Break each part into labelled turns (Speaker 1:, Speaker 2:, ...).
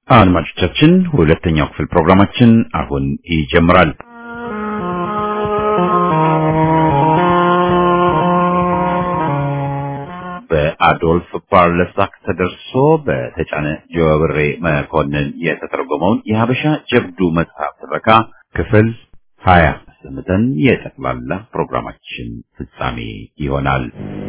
Speaker 1: አድማጮቻችን ሁለተኛው ክፍል ፕሮግራማችን አሁን ይጀምራል። በአዶልፍ ፓርለሳክ ተደርሶ በተጫነ ጆብሬ መኮንን የተተረጎመውን የሀበሻ ጀብዱ መጽሐፍ ትረካ ክፍል 20 ሰምተን የጠቅላላ ፕሮግራማችን ፍጻሜ ይሆናል።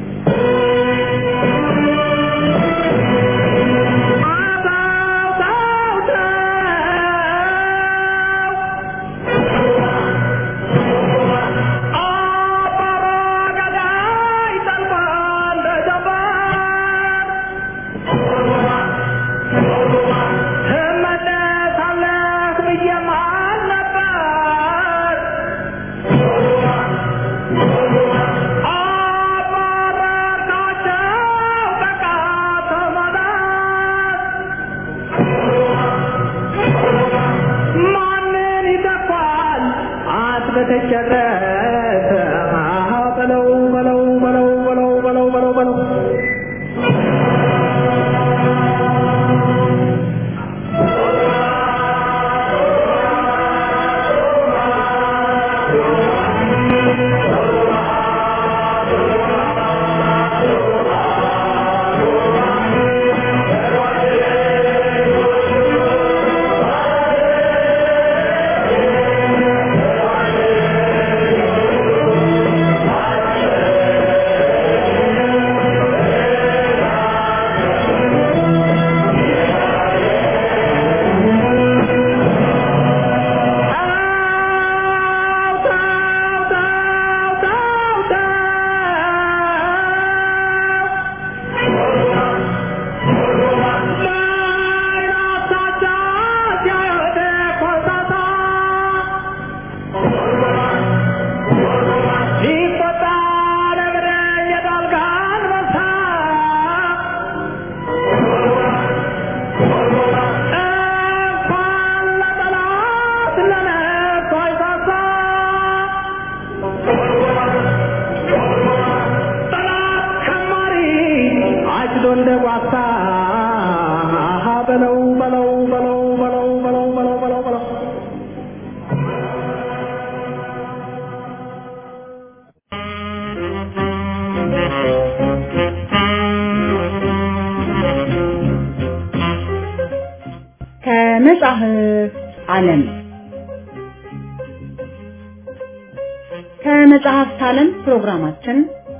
Speaker 2: ከመጽሐፍት ዓለም ፕሮግራማችን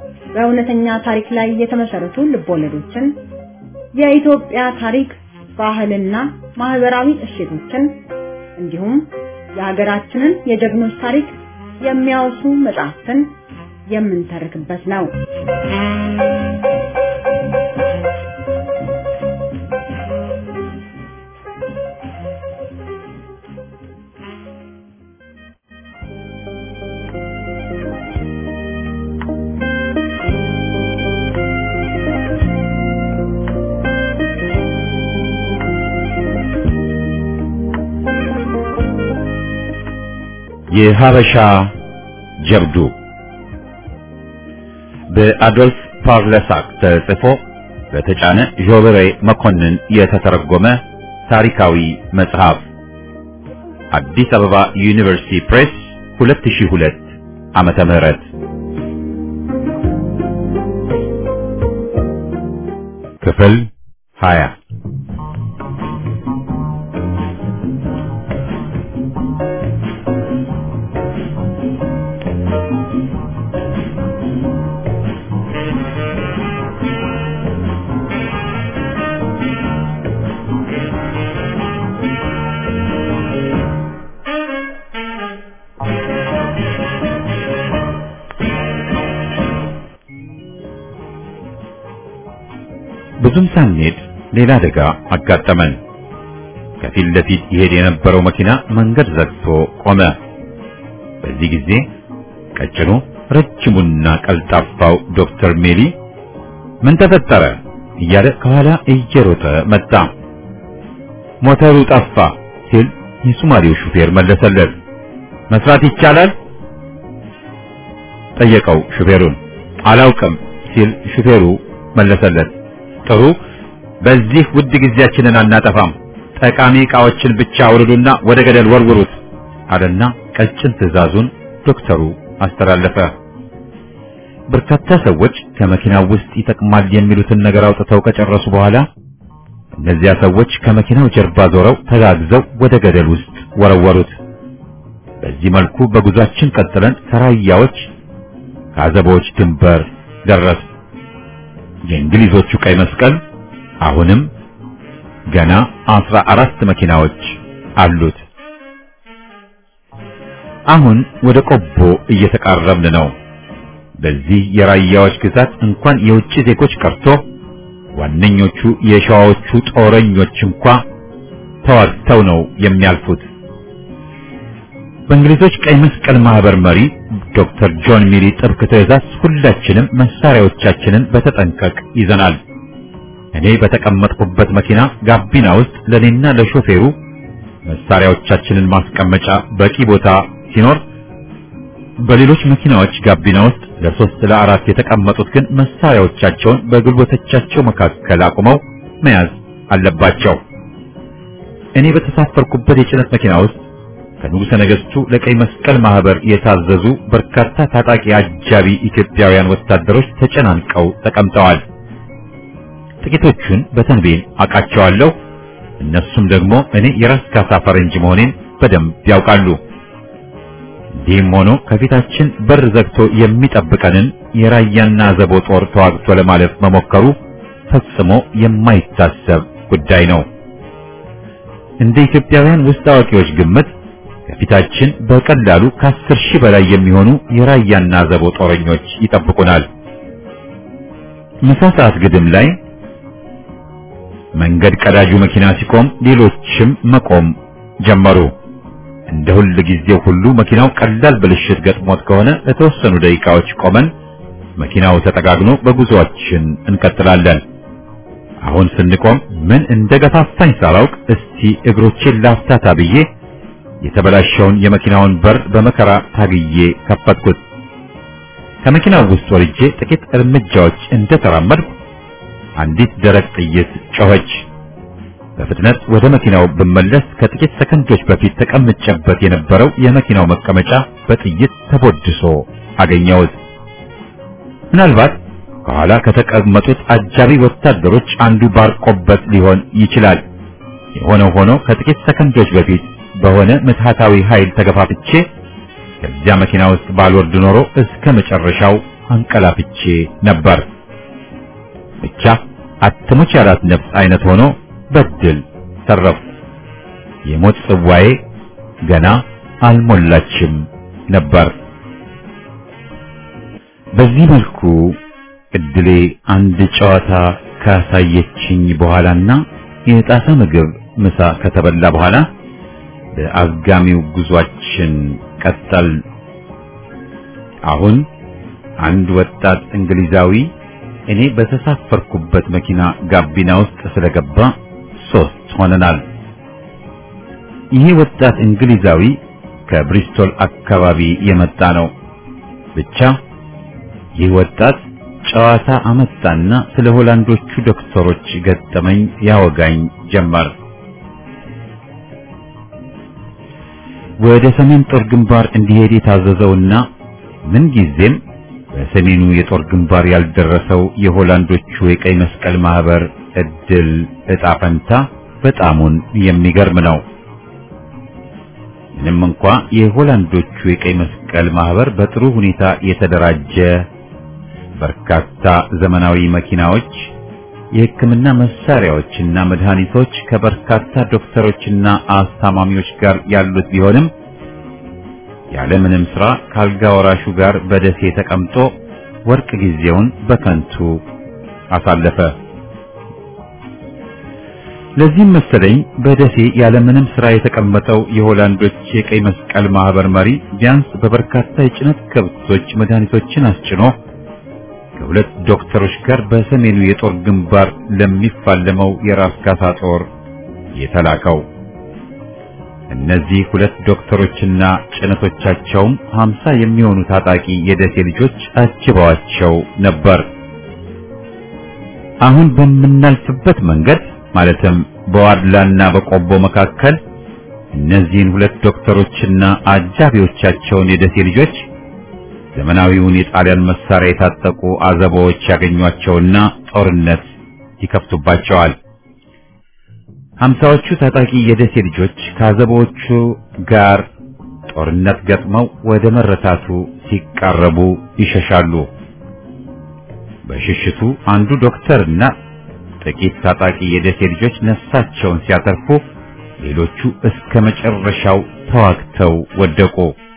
Speaker 2: በእውነተኛ ታሪክ ላይ የተመሰረቱ ልቦለዶችን፣ የኢትዮጵያ ታሪክ፣ ባህልና ማህበራዊ እሴቶችን እንዲሁም የሀገራችንን የጀግኖች ታሪክ የሚያወሱ መጽሐፍትን የምንተርክበት ነው።
Speaker 1: የሀበሻ ጀብዱ በአዶልፍ ፓርለሳክ ተጽፎ በተጫነ ጆብሬ መኮንን የተተረጎመ ታሪካዊ መጽሐፍ አዲስ አበባ ዩኒቨርሲቲ ፕሬስ 2002 ዓመተ ምህረት ክፍል 20 ብዙም ሳንሄድ ሌላ አደጋ አጋጠመን። ከፊት ለፊት ይሄድ የነበረው መኪና መንገድ ዘግቶ ቆመ። በዚህ ጊዜ ቀጭኑ ረጅሙና ቀልጣፋው ዶክተር ሜሊ ምን ተፈጠረ እያለ ከኋላ እየሮጠ መጣ። ሞተሩ ጠፋ ሲል የሶማሌው ሹፌር መለሰለት። መስራት ይቻላል ጠየቀው ሹፌሩን። አላውቅም ሲል ሹፌሩ መለሰለት። ጥሩ፣ በዚህ ውድ ጊዜያችንን አናጠፋም፣ ጠቃሚ ዕቃዎችን ብቻ አውርዱና ወደ ገደል ወርውሩት አለና ቀጭን ትዕዛዙን ዶክተሩ አስተላለፈ። በርካታ ሰዎች ከመኪናው ውስጥ ይጠቅማል የሚሉትን ነገር አውጥተው ከጨረሱ በኋላ እነዚያ ሰዎች ከመኪናው ጀርባ ዞረው ተጋግዘው ወደ ገደል ውስጥ ወረወሩት። በዚህ መልኩ በጉዟችን ቀጥለን ከራያዎች ከአዘቦች ድንበር ደረስ። የእንግሊዞቹ ቀይ መስቀል አሁንም ገና 14 መኪናዎች አሉት። አሁን ወደ ቆቦ እየተቃረብን ነው። በዚህ የራያዎች ግዛት እንኳን የውጭ ዜጎች ቀርቶ ዋነኞቹ የሸዋዎቹ ጦረኞች እንኳን ተዋግተው ነው የሚያልፉት። በእንግሊዞች ቀይ መስቀል ማህበር መሪ ዶክተር ጆን ሚሪ ጥብቅ ትዕዛዝ ሁላችንም መሳሪያዎቻችንን በተጠንቀቅ ይዘናል። እኔ በተቀመጥኩበት መኪና ጋቢና ውስጥ ለኔና ለሾፌሩ መሳሪያዎቻችንን ማስቀመጫ በቂ ቦታ ሲኖር፣ በሌሎች መኪናዎች ጋቢና ውስጥ ለ3 ለ4 የተቀመጡት ግን መሳሪያዎቻቸውን በግልቦቶቻቸው መካከል አቁመው መያዝ አለባቸው። እኔ በተሳፈርኩበት የጭነት መኪና ውስጥ ከንጉሠ ነገሥቱ ለቀይ መስቀል ማህበር የታዘዙ በርካታ ታጣቂ አጃቢ ኢትዮጵያውያን ወታደሮች ተጨናንቀው ተቀምጠዋል። ጥቂቶቹን በተንቤን አውቃቸዋለሁ። እነሱም ደግሞ እኔ የራስ ካሳ ፈረንጅ መሆኔን በደንብ ያውቃሉ። እንዲህም ሆኖ ከፊታችን በር ዘግቶ የሚጠብቀንን የራያና አዘቦ ጦር ተዋግቶ ለማለፍ መሞከሩ ፈጽሞ የማይታሰብ ጉዳይ ነው። እንደ ኢትዮጵያውያን ውስጥ አዋቂዎች ግምት ከፊታችን በቀላሉ ከ10 ሺህ በላይ የሚሆኑ የራያና አዘቦ ጦረኞች ይጠብቁናል። ምሳ ሰዓት ግድም ላይ መንገድ ቀዳጁ መኪና ሲቆም ሌሎችም መቆም ጀመሩ። እንደ ሁል ጊዜው ሁሉ መኪናው ቀላል ብልሽት ገጥሞት ከሆነ ለተወሰኑ ደቂቃዎች ቆመን መኪናው ተጠጋግኖ በጉዞአችን እንቀጥላለን። አሁን ስንቆም ምን እንደገፋፋኝ ሳላውቅ እስቲ እግሮቼን ላፍታታ ብዬ የተበላሸውን የመኪናውን በር በመከራ ታግዬ ከፈትኩት። ከመኪናው ውስጥ ወርጄ ጥቂት እርምጃዎች እንደተራመድኩ አንዲት ደረቅ ጥይት ጮኸች። በፍጥነት ወደ መኪናው ብመለስ ከጥቂት ሰከንዶች በፊት ተቀምጬበት የነበረው የመኪናው መቀመጫ በጥይት ተቦድሶ አገኘሁት። ምናልባት ከኋላ ከተቀመጡት አጃቢ ወታደሮች አንዱ ባርቆበት ሊሆን ይችላል። የሆነው ሆኖ ከጥቂት ሰከንዶች በፊት በሆነ ምትሃታዊ ኃይል ተገፋፍቼ ከዚያ መኪና ውስጥ ባልወርድ ኖሮ እስከ መጨረሻው አንቀላፍቼ ነበር። ብቻ አትሙች ያላት ነፍስ አይነት ሆኖ በድል ተረፍኩ። የሞት ጽዋዬ ገና አልሞላችም ነበር። በዚህ መልኩ እድሌ አንድ ጨዋታ ካሳየችኝ በኋላና የጣሳ ምግብ ምሳ ከተበላ በኋላ በአዝጋሚው ጉዟችን ቀጠል። አሁን አንድ ወጣት እንግሊዛዊ እኔ በተሳፈርኩበት መኪና ጋቢና ውስጥ ስለገባ 3 ሆነናል። ይሄ ወጣት እንግሊዛዊ ከብሪስቶል አካባቢ የመጣ ነው። ብቻ ይህ ወጣት ጨዋታ አመጣና ስለ ሆላንዶቹ ዶክተሮች ገጠመኝ ያወጋኝ ጀመር። ወደ ሰሜን ጦር ግንባር እንዲሄድ የታዘዘውና ምን ጊዜም በሰሜኑ የጦር ግንባር ያልደረሰው የሆላንዶቹ የቀይ መስቀል ማህበር እድል ዕጣ ፈንታ በጣሙን የሚገርም ነው። ምንም እንኳ የሆላንዶቹ የቀይ መስቀል ማህበር በጥሩ ሁኔታ የተደራጀ በርካታ ዘመናዊ መኪናዎች፣ የሕክምና መሳሪያዎችና መድኃኒቶች ከበርካታ ዶክተሮችና አስታማሚዎች ጋር ያሉት ቢሆንም ያለምንም ስራ ካልጋ ወራሹ ጋር በደሴ ተቀምጦ ወርቅ ጊዜውን በከንቱ አሳለፈ። ለዚህም መሰለኝ በደሴ ያለምንም ስራ የተቀመጠው የሆላንዶች የቀይ መስቀል ማህበር መሪ ቢያንስ በበርካታ የጭነት ከብቶች መድኃኒቶችን አስጭኖ ከሁለት ዶክተሮች ጋር በሰሜኑ የጦር ግንባር ለሚፋለመው የራስ ካሳ ጦር የተላከው። እነዚህ ሁለት ዶክተሮችና ጭነቶቻቸውም 50 የሚሆኑ ታጣቂ የደሴ ልጆች አጅበዋቸው ነበር። አሁን በምናልፍበት መንገድ ማለትም በዋድላና በቆቦ መካከል እነዚህን ሁለት ዶክተሮችና አጃቢዎቻቸውን የደሴ ልጆች ዘመናዊውን የጣሊያን መሳሪያ የታጠቁ አዘቦች ያገኟቸውና ጦርነት ይከፍቱባቸዋል። 50ዎቹ ታጣቂ የደሴ ልጆች ከአዘቦቹ ጋር ጦርነት ገጥመው ወደ መረታቱ ሲቃረቡ ይሸሻሉ። በሽሽቱ አንዱ ዶክተርና ጥቂት ታጣቂ የደሴ ልጆች ነፍሳቸውን ሲያተርፉ፣ ሌሎቹ እስከ መጨረሻው ተዋግተው ወደቁ።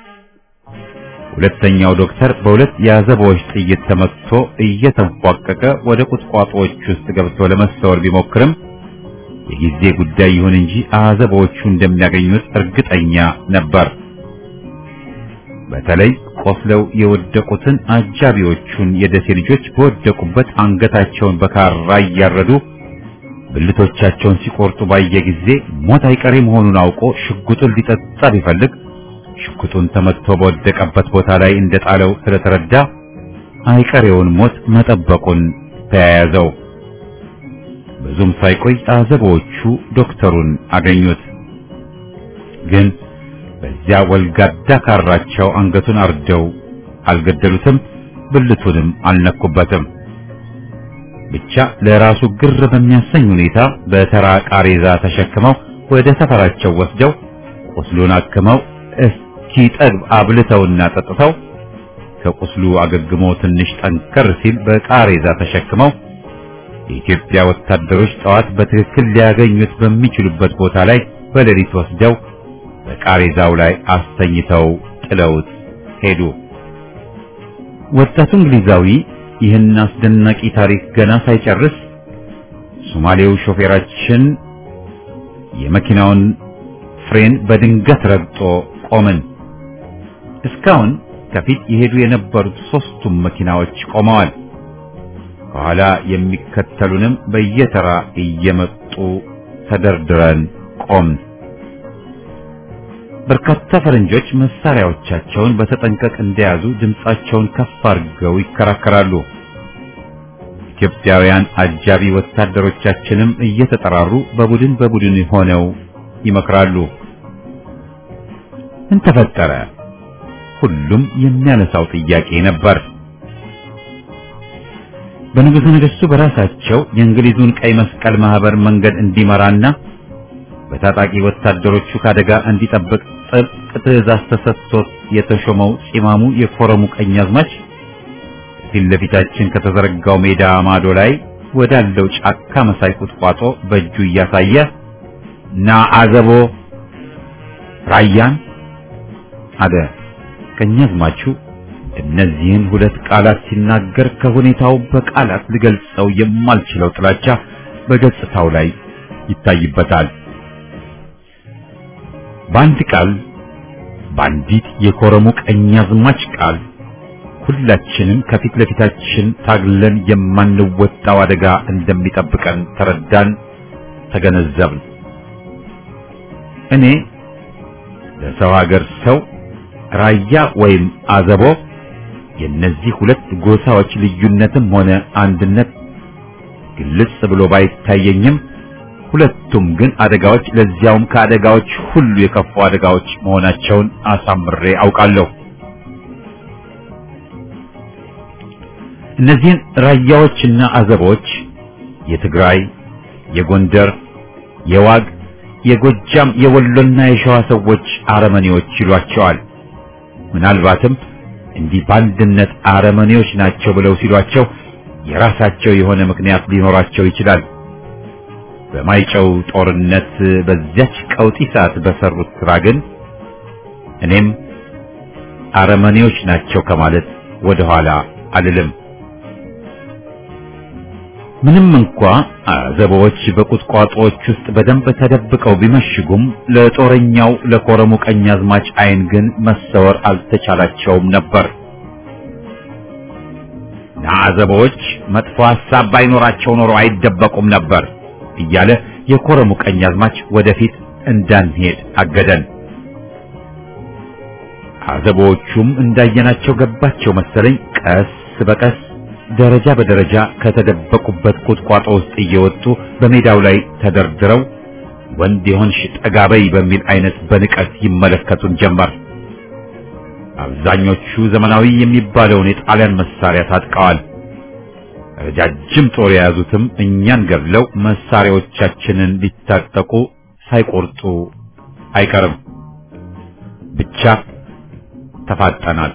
Speaker 1: ሁለተኛው ዶክተር በሁለት የአዘቦች ጥይት ተመትቶ እየተንፏቀቀ ወደ ቁጥቋጦዎች ውስጥ ገብቶ ለመሰወር ቢሞክርም የጊዜ ጉዳይ ይሁን እንጂ አዘቦቹ እንደሚያገኙት እርግጠኛ ነበር። በተለይ ቆስለው የወደቁትን አጃቢዎቹን የደሴ ልጆች በወደቁበት አንገታቸውን በካራ እያረዱ ብልቶቻቸውን ሲቆርጡ ባየ ጊዜ ሞት አይቀሬ መሆኑን አውቆ ሽጉጡን ሊጠጣ ቢፈልግ ሽጉጡን ተመትቶ በወደቀበት ቦታ ላይ እንደጣለው ስለተረዳ አይቀሬውን ሞት መጠበቁን ተያያዘው። ብዙም ሳይቆይ አዘቦቹ ዶክተሩን አገኙት። ግን በዚያ ወልጋዳ ካራቸው አንገቱን አርደው አልገደሉትም፣ ብልቱንም አልነኩበትም። ብቻ ለራሱ ግር በሚያሰኝ ሁኔታ በተራ ቃሬዛ ተሸክመው ወደ ሰፈራቸው ወስደው ቁስሉን አክመው እስኪጠግብ አብልተውና ጠጥተው ከቁስሉ አገግሞ ትንሽ ጠንከር ሲል በቃሬዛ ተሸክመው የኢትዮጵያ ወታደሮች ጠዋት በትክክል ሊያገኙት በሚችሉበት ቦታ ላይ በሌሊት ወስደው በቃሬዛው ላይ አስተኝተው ጥለውት ሄዱ። ወጣቱ እንግሊዛዊ ይህን አስደናቂ ታሪክ ገና ሳይጨርስ ሶማሌው ሾፌራችን የመኪናውን ፍሬን በድንገት ረግጦ ቆመን። እስካሁን ከፊት የሄዱ የነበሩት ሶስቱም መኪናዎች ቆመዋል። ከኋላ የሚከተሉንም በየተራ እየመጡ ተደርድረን ቆም። በርካታ ፈረንጆች መሳሪያዎቻቸውን በተጠንቀቅ እንደያዙ ድምጻቸውን ከፍ አድርገው ይከራከራሉ። ኢትዮጵያውያን አጃቢ ወታደሮቻችንም እየተጠራሩ በቡድን በቡድን ሆነው ይመክራሉ። ምን ተፈጠረ? ሁሉም የሚያነሳው ጥያቄ ነበር። በንጉሠ ነገሥቱ በራሳቸው የእንግሊዙን ቀይ መስቀል ማህበር መንገድ እንዲመራና በታጣቂ ወታደሮቹ ካደጋ እንዲጠብቅ ጥብቅ ትዕዛዝ ተሰጥቶት የተሾመው ፂማሙ የኮረሙ ቀኛዝማች ፊት ለፊታችን ከተዘረጋው ሜዳ ማዶ ላይ ወዳለው ጫካ መሳይ ቁጥቋጦ በእጁ እያሳየ ና አዘቦ ራያን አለ። ቀኛዝማቹ እነዚህን ሁለት ቃላት ሲናገር ከሁኔታው በቃላት ሊገልጸው የማልችለው ጥላቻ በገጽታው ላይ ይታይበታል። በአንድ ቃል፣ በአንዲት የኮረሙ ቀኛዝማች ቃል ሁላችንም ከፊት ለፊታችን ታግለን የማንወጣው አደጋ እንደሚጠብቀን ተረዳን፣ ተገነዘብን። እኔ ለሰው ሀገር ሰው ራያ ወይም አዘቦ የነዚህ ሁለት ጎሳዎች ልዩነትም ሆነ አንድነት ግልጽ ብሎ ባይታየኝም ሁለቱም ግን አደጋዎች፣ ለዚያውም ከአደጋዎች ሁሉ የከፉ አደጋዎች መሆናቸውን አሳምሬ አውቃለሁ። እነዚህን ራያዎችና አዘቦች የትግራይ፣ የጎንደር፣ የዋግ፣ የጎጃም፣ የወሎና የሸዋ ሰዎች አረመኔዎች ይሏቸዋል። ምናልባትም እንዲህ በአንድነት አረመኔዎች ናቸው ብለው ሲሏቸው የራሳቸው የሆነ ምክንያት ሊኖራቸው ይችላል። በማይጨው ጦርነት በዚያች ቀውጢ ሰዓት በሰሩት ስራ ግን እኔም አረመኔዎች ናቸው ከማለት ወደ ኋላ አልልም። ምንም እንኳ አዘቦች በቁጥቋጦዎች ውስጥ በደንብ ተደብቀው ቢመሽጉም ለጦረኛው ለኮረሙ ቀኛዝማች ዓይን ግን መሰወር አልተቻላቸውም ነበር። አዘቦች መጥፎ ሐሳብ ባይኖራቸው ኖሮ አይደበቁም ነበር እያለ የኮረሙ ቀኛዝማች ወደፊት እንዳንሄድ አገደን። አዘቦቹም እንዳየናቸው ገባቸው መሰለኝ። ቀስ በቀስ ደረጃ በደረጃ ከተደበቁበት ቁጥቋጦ ውስጥ እየወጡ በሜዳው ላይ ተደርድረው ወንድ የሆንሽ ጠጋበይ በሚል አይነት በንቀት ይመለከቱን ጀመር። አብዛኞቹ ዘመናዊ የሚባለውን የጣሊያን መሳሪያ ታጥቀዋል። ረጃጅም ጦር የያዙትም እኛን ገድለው መሳሪያዎቻችንን ሊታጠቁ ሳይቆርጡ አይቀርም። ብቻ ተፋጠናል።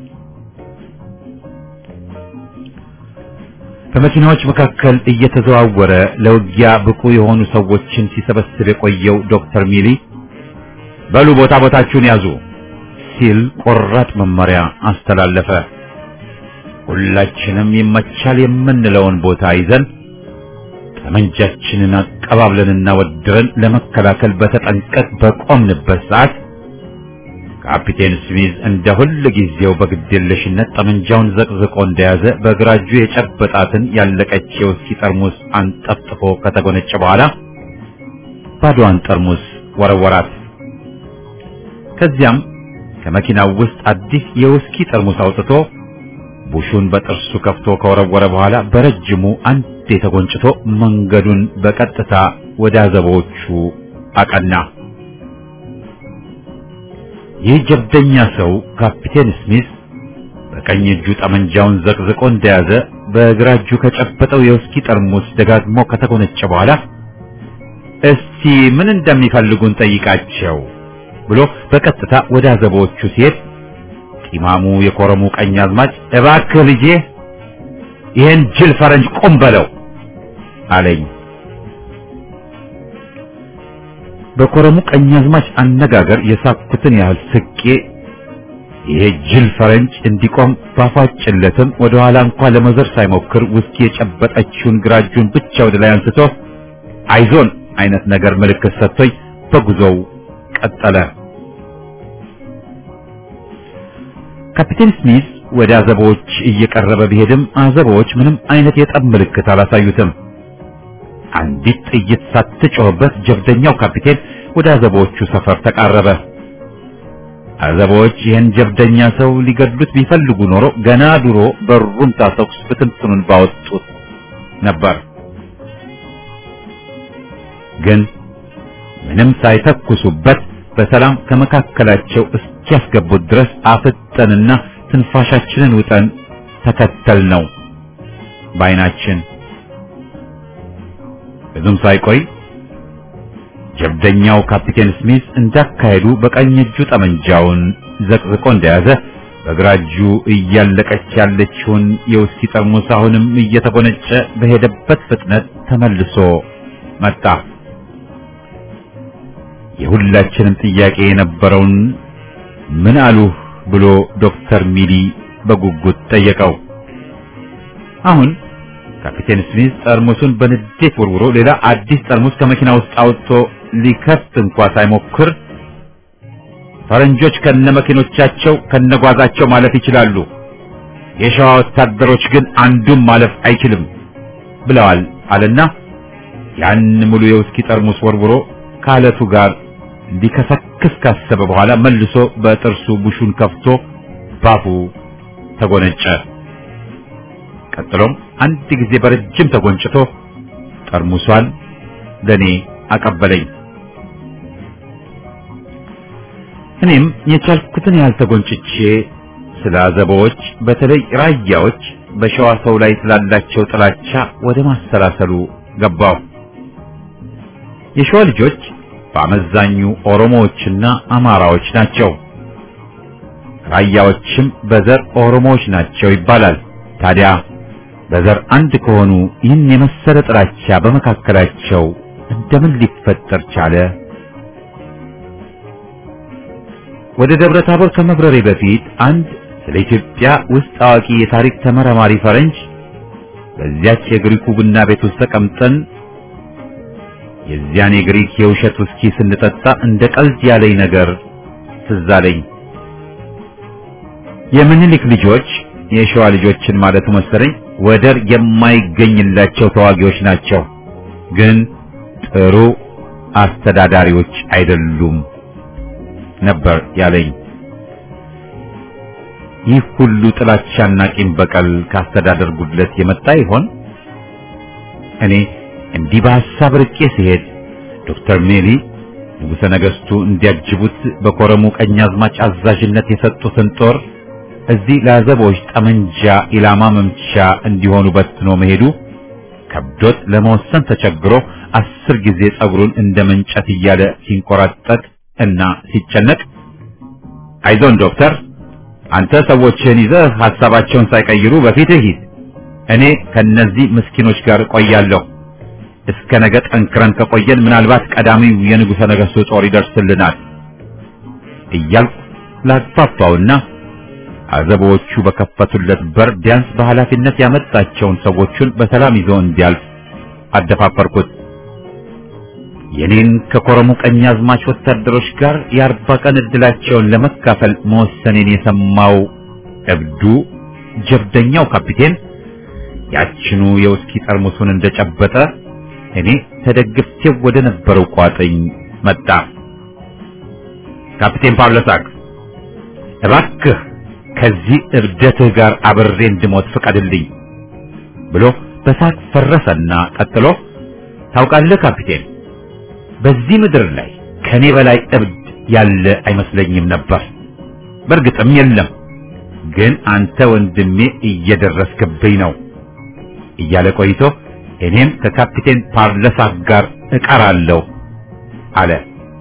Speaker 1: በመኪናዎች መካከል እየተዘዋወረ ለውጊያ ብቁ የሆኑ ሰዎችን ሲሰበስብ የቆየው ዶክተር ሚሊ በሉ ቦታችሁን ያዙ ሲል ቆራጥ መመሪያ አስተላለፈ። ሁላችንም ይመቻል የምንለውን ቦታ ይዘን ጠመንጃችንን አቀባብለንና ወድረን ለመከላከል በተጠንቀቅ በቆምንበት ሰዓት ካፒቴን ስሚዝ እንደ ሁል ጊዜው በግዴለሽነት ጠመንጃውን ዘቅዝቆ እንደያዘ በግራ እጁ የጨበጣትን ያለቀች የውስኪ ጠርሙስ አንጠፍጥፎ ከተጎነጨ በኋላ ባዶዋን ጠርሙስ ወረወራት። ከዚያም ከመኪናው ውስጥ አዲስ የውስኪ ጠርሙስ አውጥቶ ቡሹን በጥርሱ ከፍቶ ከወረወረ በኋላ በረጅሙ አንዴ ተጎንጭቶ መንገዱን በቀጥታ ወደ አዘቦቹ አቀና። ይህ ጀብደኛ ሰው ካፒቴን ስሚዝ በቀኝ እጁ ጠመንጃውን ዘቅዝቆ እንደያዘ በግራ እጁ ከጨበጠው የውስኪ ጠርሙስ ደጋግሞ ከተጎነጨ በኋላ እስቲ ምን እንደሚፈልጉን ጠይቃቸው ብሎ በቀጥታ ወደ አዘቦቹ ሲሄድ ጢማሙ የኮረሙ ቀኛዝማች እባክህ ልጄ ይሄን ጅል ፈረንጅ ቆም በለው አለኝ። በኮረሙ ቀኛዝማች አነጋገር የሳኩትን ያህል ስቄ ይሄ ጅል ፈረንጅ እንዲቆም ባፋጭለትም ወደ ኋላ እንኳን ለመዘር ሳይሞክር ውስኪ የጨበጠችውን ግራ እጁን ብቻ ወደ ላይ አንስቶ አይዞን አይነት ነገር ምልክት ሰጥቶኝ በጉዞው ቀጠለ። ካፒቴን ስሚዝ ወደ አዘቦች እየቀረበ ቢሄድም አዘቦች ምንም አይነት የጠብ ምልክት አላሳዩትም። አንዲት ጥይት ሳትጮህበት ጀብደኛው ካፒቴን ወደ አዘቦቹ ሰፈር ተቃረበ። አዘቦች ይህን ጀብደኛ ሰው ሊገድሉት ቢፈልጉ ኖሮ ገና ድሮ በሩን ታተኩስ ብትንትኑን ባወጡት ነበር። ግን ምንም ሳይተኩሱበት በሰላም ከመካከላቸው እስኪያስገቡት ድረስ አፍጠንና ትንፋሻችንን ውጠን ተከተልነው በዓይናችን። ብዙም ሳይቆይ ጀብደኛው ካፒቴን ስሚዝ እንዳካሄዱ በቀኝ እጁ ጠመንጃውን ዘቅዝቆ እንደያዘ በግራ እጁ እያለቀች ያለችውን የውስኪ ጠርሙስ አሁንም እየተጎነጨ በሄደበት ፍጥነት ተመልሶ መጣ። የሁላችንም ጥያቄ የነበረውን ምን አሉህ ብሎ ዶክተር ሚሊ በጉጉት ጠየቀው። አሁን ካፒቴን ስሚዝ ጠርሙሱን በንዴት ወርውሮ ሌላ አዲስ ጠርሙስ ከመኪና ውስጥ አውጥቶ ሊከፍት እንኳን ሳይሞክር ፈረንጆች ከነመኪኖቻቸው ከነጓዛቸው ማለፍ ይችላሉ፣ የሸዋ ወታደሮች ግን አንዱም ማለፍ አይችልም ብለዋል አለና ያን ሙሉ የውስኪ ጠርሙስ ወርውሮ ካለቱ ጋር ሊከሰክስ ካሰበ በኋላ መልሶ በጥርሱ ቡሹን ከፍቶ ባፉ ተጎነጨ። ቀጥሎም አንድ ጊዜ በረጅም ተጎንጭቶ ጠርሙሷን ለኔ አቀበለኝ። እኔም የቻልኩትን ያህል ተጎንጭቼ ስለ አዘቦች በተለይ ራያዎች በሸዋ ሰው ላይ ስላላቸው ጥላቻ ወደ ማሰላሰሉ ገባው። የሸዋ ልጆች በአመዛኙ ኦሮሞዎችና አማራዎች ናቸው። ራያዎችም በዘር ኦሮሞዎች ናቸው ይባላል። ታዲያ በዘር አንድ ከሆኑ ይህን የመሰለ ጥላቻ በመካከላቸው እንደምን ሊፈጠር ቻለ? ወደ ደብረ ታቦር ከመብረሬ በፊት አንድ ስለ ኢትዮጵያ ውስጥ አዋቂ የታሪክ ተመራማሪ ፈረንጅ በዚያች የግሪኩ ቡና ቤት ውስጥ ተቀምጠን የዚያን የግሪክ የውሸት ውስኪ ስንጠጣ እንደ ቀልድ ያለኝ ነገር ትዝ አለኝ። የምኒልክ ልጆች የሸዋ ልጆችን ማለቱ መሰለኝ ወደር የማይገኝላቸው ተዋጊዎች ናቸው፣ ግን ጥሩ አስተዳዳሪዎች አይደሉም ነበር ያለኝ። ይህ ሁሉ ጥላቻና ቂም በቀል ካስተዳደር ጉድለት የመጣ ይሆን? እኔ እንዲህ በሐሳብ ርቄ ሲሄድ ዶክተር ሜሊ ንጉሠ ነገሥቱ እንዲያጅቡት በኮረሙ ቀኛዝማች አዛዥነት የሰጡትን ጦር እዚህ ለአዘቦች ጠመንጃ ኢላማ መምቻ እንዲሆኑ በትኖ መሄዱ ከብዶት ለመወሰን ተቸግሮ 10 ጊዜ ጸጉሩን እንደ መንጨት እያለ ሲንቆራጠጥ እና ሲጨነቅ አይዞን ዶክተር፣ አንተ ሰዎችን ይዘህ ሐሳባቸውን ሳይቀይሩ በፊትህ ሂድ፣ እኔ ከነዚህ ምስኪኖች ጋር ቆያለሁ። እስከ ነገ ጠንክረን ከቆየን ምናልባት ቀዳሚው የንጉሠ ነገሥቱ ጦር ይደርስልናል እያልኩ ላግፋፋውና አዘቦቹ በከፈቱለት በር ቢያንስ በኃላፊነት ያመጣቸውን ሰዎቹን በሰላም ይዞ እንዲያልፍ አደፋፈርኩት። የኔን ከኮረሙ ቀኛዝማች ወታደሮች ጋር የ40 ቀን ዕድላቸውን ለመካፈል መወሰኔን የሰማው እብዱ ጀብደኛው ካፒቴን ያችኑ የውስኪ ጠርሙሱን እንደጨበጠ እኔ ተደግፌው ወደ ነበረው ቋጥኝ መጣ። ካፒቴን ፓውሎሳክ እባክህ ከዚህ እብደትህ ጋር አብሬ እንድሞት ፍቀድልኝ ብሎ በሳቅ ፈረሰና ቀጥሎ ታውቃለህ ካፒቴን፣ በዚህ ምድር ላይ ከኔ በላይ እብድ ያለ አይመስለኝም ነበር። በእርግጥም የለም፣ ግን አንተ ወንድሜ እየደረስክብኝ ነው እያለ ቆይቶ እኔም ከካፒቴን ፓርለሳክ ጋር እቀራለሁ አለ።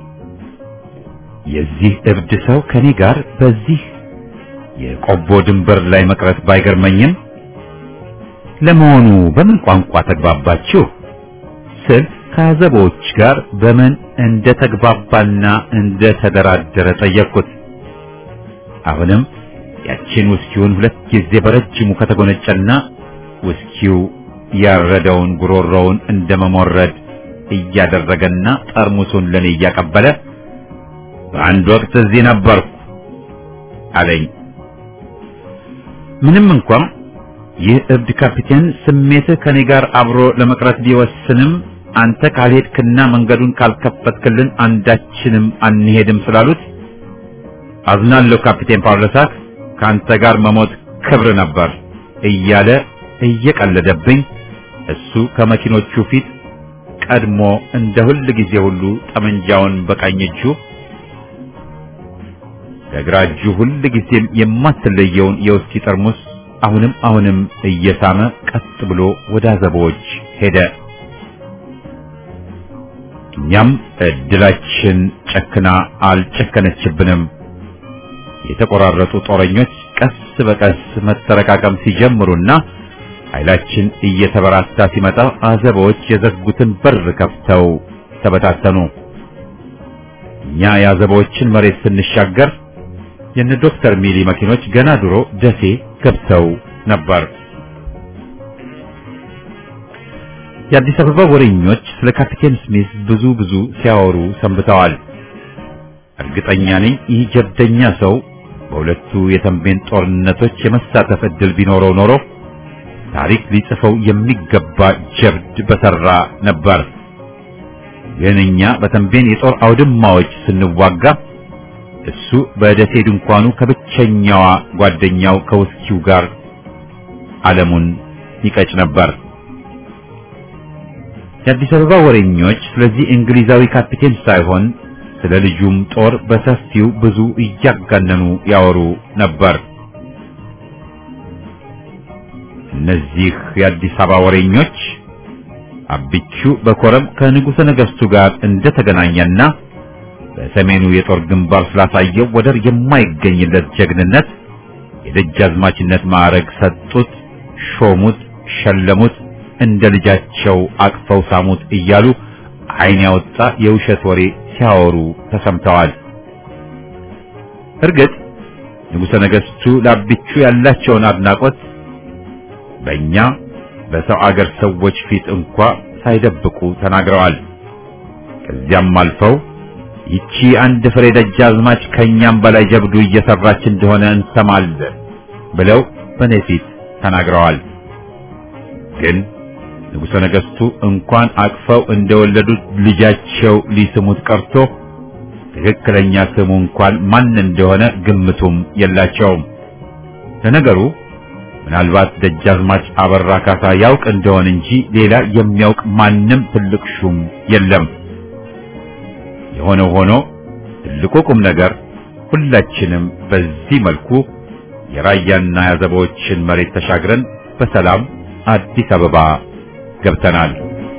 Speaker 1: የዚህ እብድ ሰው ከኔ ጋር በዚህ የቆቦ ድንበር ላይ መቅረት ባይገርመኝም ለመሆኑ በምን ቋንቋ ተግባባችሁ ስል ከአዘቦች ጋር በምን እንደተግባባና እንደተደራደረ ጠየቅኩት። አሁንም ያችን ውስኪውን 2 ጊዜ በረጅሙ ከተጎነጨና ውስኪው ያረደውን ጉሮሮውን እንደመሞረድ እያደረገና ጠርሙሱን ለኔ እያቀበለ በአንድ ወቅት እዚህ ነበርኩ አለኝ። ምንም እንኳን ይህ እብድ ካፒቴን ስሜትህ ከኔ ጋር አብሮ ለመቅረት ቢወስንም አንተ ካልሄድክና መንገዱን ካልከፈትክልን አንዳችንም አንሄድም ስላሉት አዝናለሁ ካፒቴን ፓውሎሳክ፣ ካንተ ጋር መሞት ክብር ነበር እያለ እየቀለደብኝ እሱ ከመኪኖቹ ፊት ቀድሞ እንደ ሁል ጊዜ ሁሉ ጠመንጃውን በቀኝ እጁ በግራ እጁ ሁል ጊዜም የማትለየውን የውስኪ ጠርሙስ አሁንም እየሳመ ቀጥ ብሎ ወደ አዘቦች ሄደ። እኛም እድላችን ጨክና አልጨከነችብንም። የተቆራረጡ ጦረኞች ቀስ በቀስ መተረቃቀም ሲጀምሩና ኃይላችን እየተበራታ ሲመጣ አዘቦች የዘጉትን በር ከፍተው ተበታተኑ። እኛ የአዘቦችን መሬት ስንሻገር የነ ዶክተር ሚሊ መኪኖች ገና ድሮ ደሴ ገብተው ነበር። የአዲስ አበባ ወሬኞች ስለ ካፒቴን ስሚዝ ብዙ ሲያወሩ ሰንብተዋል። እርግጠኛ ነኝ ይህ ጀብደኛ ሰው በሁለቱ የተንቤን ጦርነቶች የመሳተፍ ዕድል ቢኖረው ኖሮ ታሪክ ሊጽፈው የሚገባ ጀብድ በሰራ ነበር። ግን እኛ በተንቤን የጦር አውድማዎች ስንዋጋ እሱ በደሴ ድንኳኑ ከብቸኛዋ ጓደኛው ከውስኪው ጋር ዓለሙን ይቀጭ ነበር። የአዲስ አበባ ወሬኞች ስለዚህ እንግሊዛዊ ካፒቴን ሳይሆን ስለ ልጁም ጦር በሰፊው ብዙ እያጋነኑ ያወሩ ነበር። እነዚህ የአዲስ አበባ ወሬኞች አብቹ በኮረም ከንጉሠ ነገሥቱ ጋር እንደተገናኘና በሰሜኑ የጦር ግንባር ስላሳየው ወደር የማይገኝለት ጀግንነት የደጃዝማችነት ማዕረግ ሰጡት፣ ሾሙት፣ ሸለሙት፣ እንደ ልጃቸው አቅፈው ሳሙት እያሉ ዓይን ያወጣ የውሸት ወሬ ሲያወሩ ተሰምተዋል። እርግጥ ንጉሠ ነገሥቱ ለአብቹ ያላቸውን አድናቆት በእኛ በሰው አገር ሰዎች ፊት እንኳ ሳይደብቁ ተናግረዋል። ከዚያም አልፈው ይቺ አንድ ፍሬ ደጃዝማች ከኛም በላይ ጀብዱ እየሰራች እንደሆነ እንሰማለን ብለው በኔ ፊት ተናግረዋል። ግን ንጉሠ ነገሥቱ እንኳን አቅፈው እንደወለዱት ልጃቸው ሊስሙት ቀርቶ ትክክለኛ ስሙ እንኳን ማን እንደሆነ ግምቱም የላቸውም። ለነገሩ ምናልባት ደጃዝማች አበራ ካሳ ያውቅ እንደሆነ እንጂ ሌላ የሚያውቅ ማንም ትልቅ ሹም የለም። የሆነው ሆኖ ትልቁ ቁም ነገር ሁላችንም በዚህ መልኩ የራያና ያዘቦችን መሬት ተሻግረን በሰላም አዲስ አበባ ገብተናል።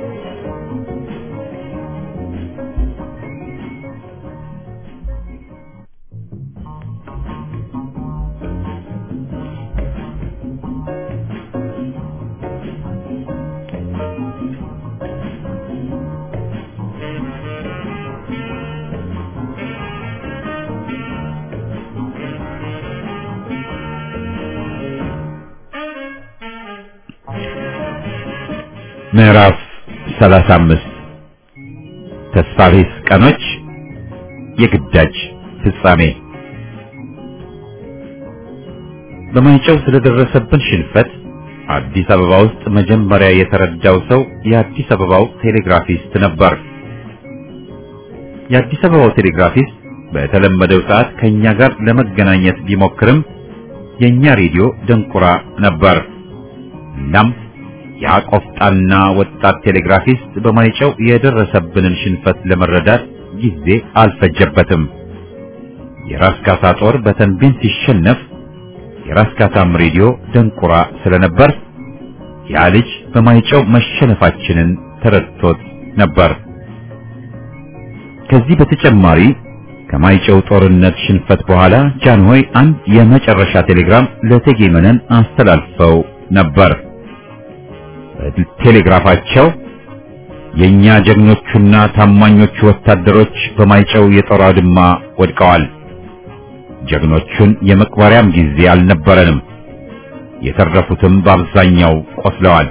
Speaker 1: ምዕራፍ 35 ተስፋ ቢስ ቀኖች፣ የግዳጅ ፍጻሜ። በማይጨው ስለደረሰብን ሽንፈት አዲስ አበባ ውስጥ መጀመሪያ የተረዳው ሰው የአዲስ አበባው ቴሌግራፊስት ነበር። የአዲስ አበባው ቴሌግራፊስት በተለመደው ሰዓት ከኛ ጋር ለመገናኘት ቢሞክርም የኛ ሬዲዮ ደንቁራ ነበር። እናም ያ ቆፍጣና ወጣት ቴሌግራፊስት በማይጨው የደረሰብንን ሽንፈት ለመረዳት ጊዜ አልፈጀበትም። የራስ ካሳ ጦር በተንቤን ሲሸነፍ የራስ ካሳም ሬዲዮ ደንቁራ ስለነበር ያ ልጅ በማይጨው መሸነፋችንን ተረድቶት ነበር። ከዚህ በተጨማሪ ከማይጨው ጦርነት ሽንፈት በኋላ ጃንሆይ አንድ የመጨረሻ ቴሌግራም ለእቴጌ መነን አስተላልፈው ነበር። ቴሌግራፋቸው የኛ ጀግኖቹና ታማኞቹ ወታደሮች በማይጨው የጦር አውድማ ወድቀዋል። ጀግኖቹን የመቅበሪያም ጊዜ አልነበረንም። የተረፉትም በአብዛኛው ቆስለዋል።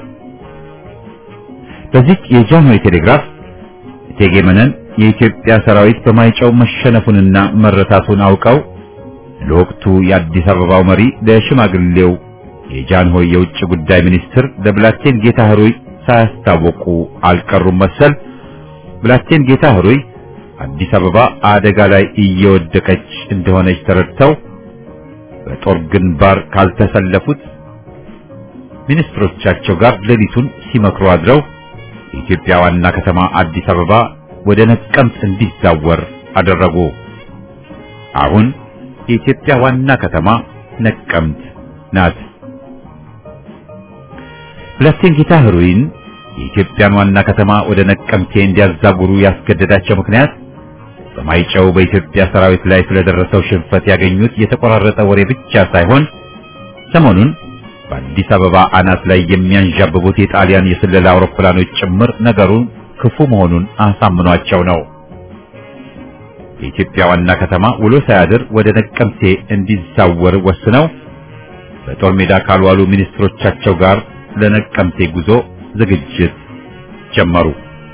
Speaker 1: በዚህ የጃንሆይ ቴሌግራፍ እቴጌ መነን የኢትዮጵያ ሰራዊት በማይጨው መሸነፉንና መረታቱን አውቀው ለወቅቱ የአዲስ አበባው መሪ ለሽማግሌው የጃንሆይ የውጭ ጉዳይ ሚኒስትር ለብላቴን ጌታ ህሩይ ሳያስታወቁ አልቀሩም መሰል። ብላቴን ጌታ ህሩይ አዲስ አበባ አደጋ ላይ እየወደቀች እንደሆነች ተረድተው በጦር ግንባር ካልተሰለፉት ሚኒስትሮቻቸው ጋር ሌሊቱን ሲመክሩ አድረው የኢትዮጵያ ዋና ከተማ አዲስ አበባ ወደ ነቀምት እንዲዛወር አደረጉ። አሁን የኢትዮጵያ ዋና ከተማ ነቀምት ናት። ብላቴን ጌታ ህሩይን የኢትዮጵያን ዋና ከተማ ወደ ነቀምቴ እንዲያዛውሩ ያስገደዳቸው ምክንያት በማይጨው በኢትዮጵያ ሰራዊት ላይ ስለደረሰው ሽንፈት ያገኙት የተቆራረጠ ወሬ ብቻ ሳይሆን ሰሞኑን በአዲስ አበባ አናት ላይ የሚያንዣብቡት የጣሊያን የስለላ አውሮፕላኖች ጭምር ነገሩን ክፉ መሆኑን አሳምኗቸው ነው። የኢትዮጵያ ዋና ከተማ ውሎ ሳያድር ወደ ነቀምቴ እንዲዛወር ወስነው በጦር ሜዳ ካልዋሉ ሚኒስትሮቻቸው ጋር ለነቀምቴ ጉዞ ዝግጅት ጀመሩ።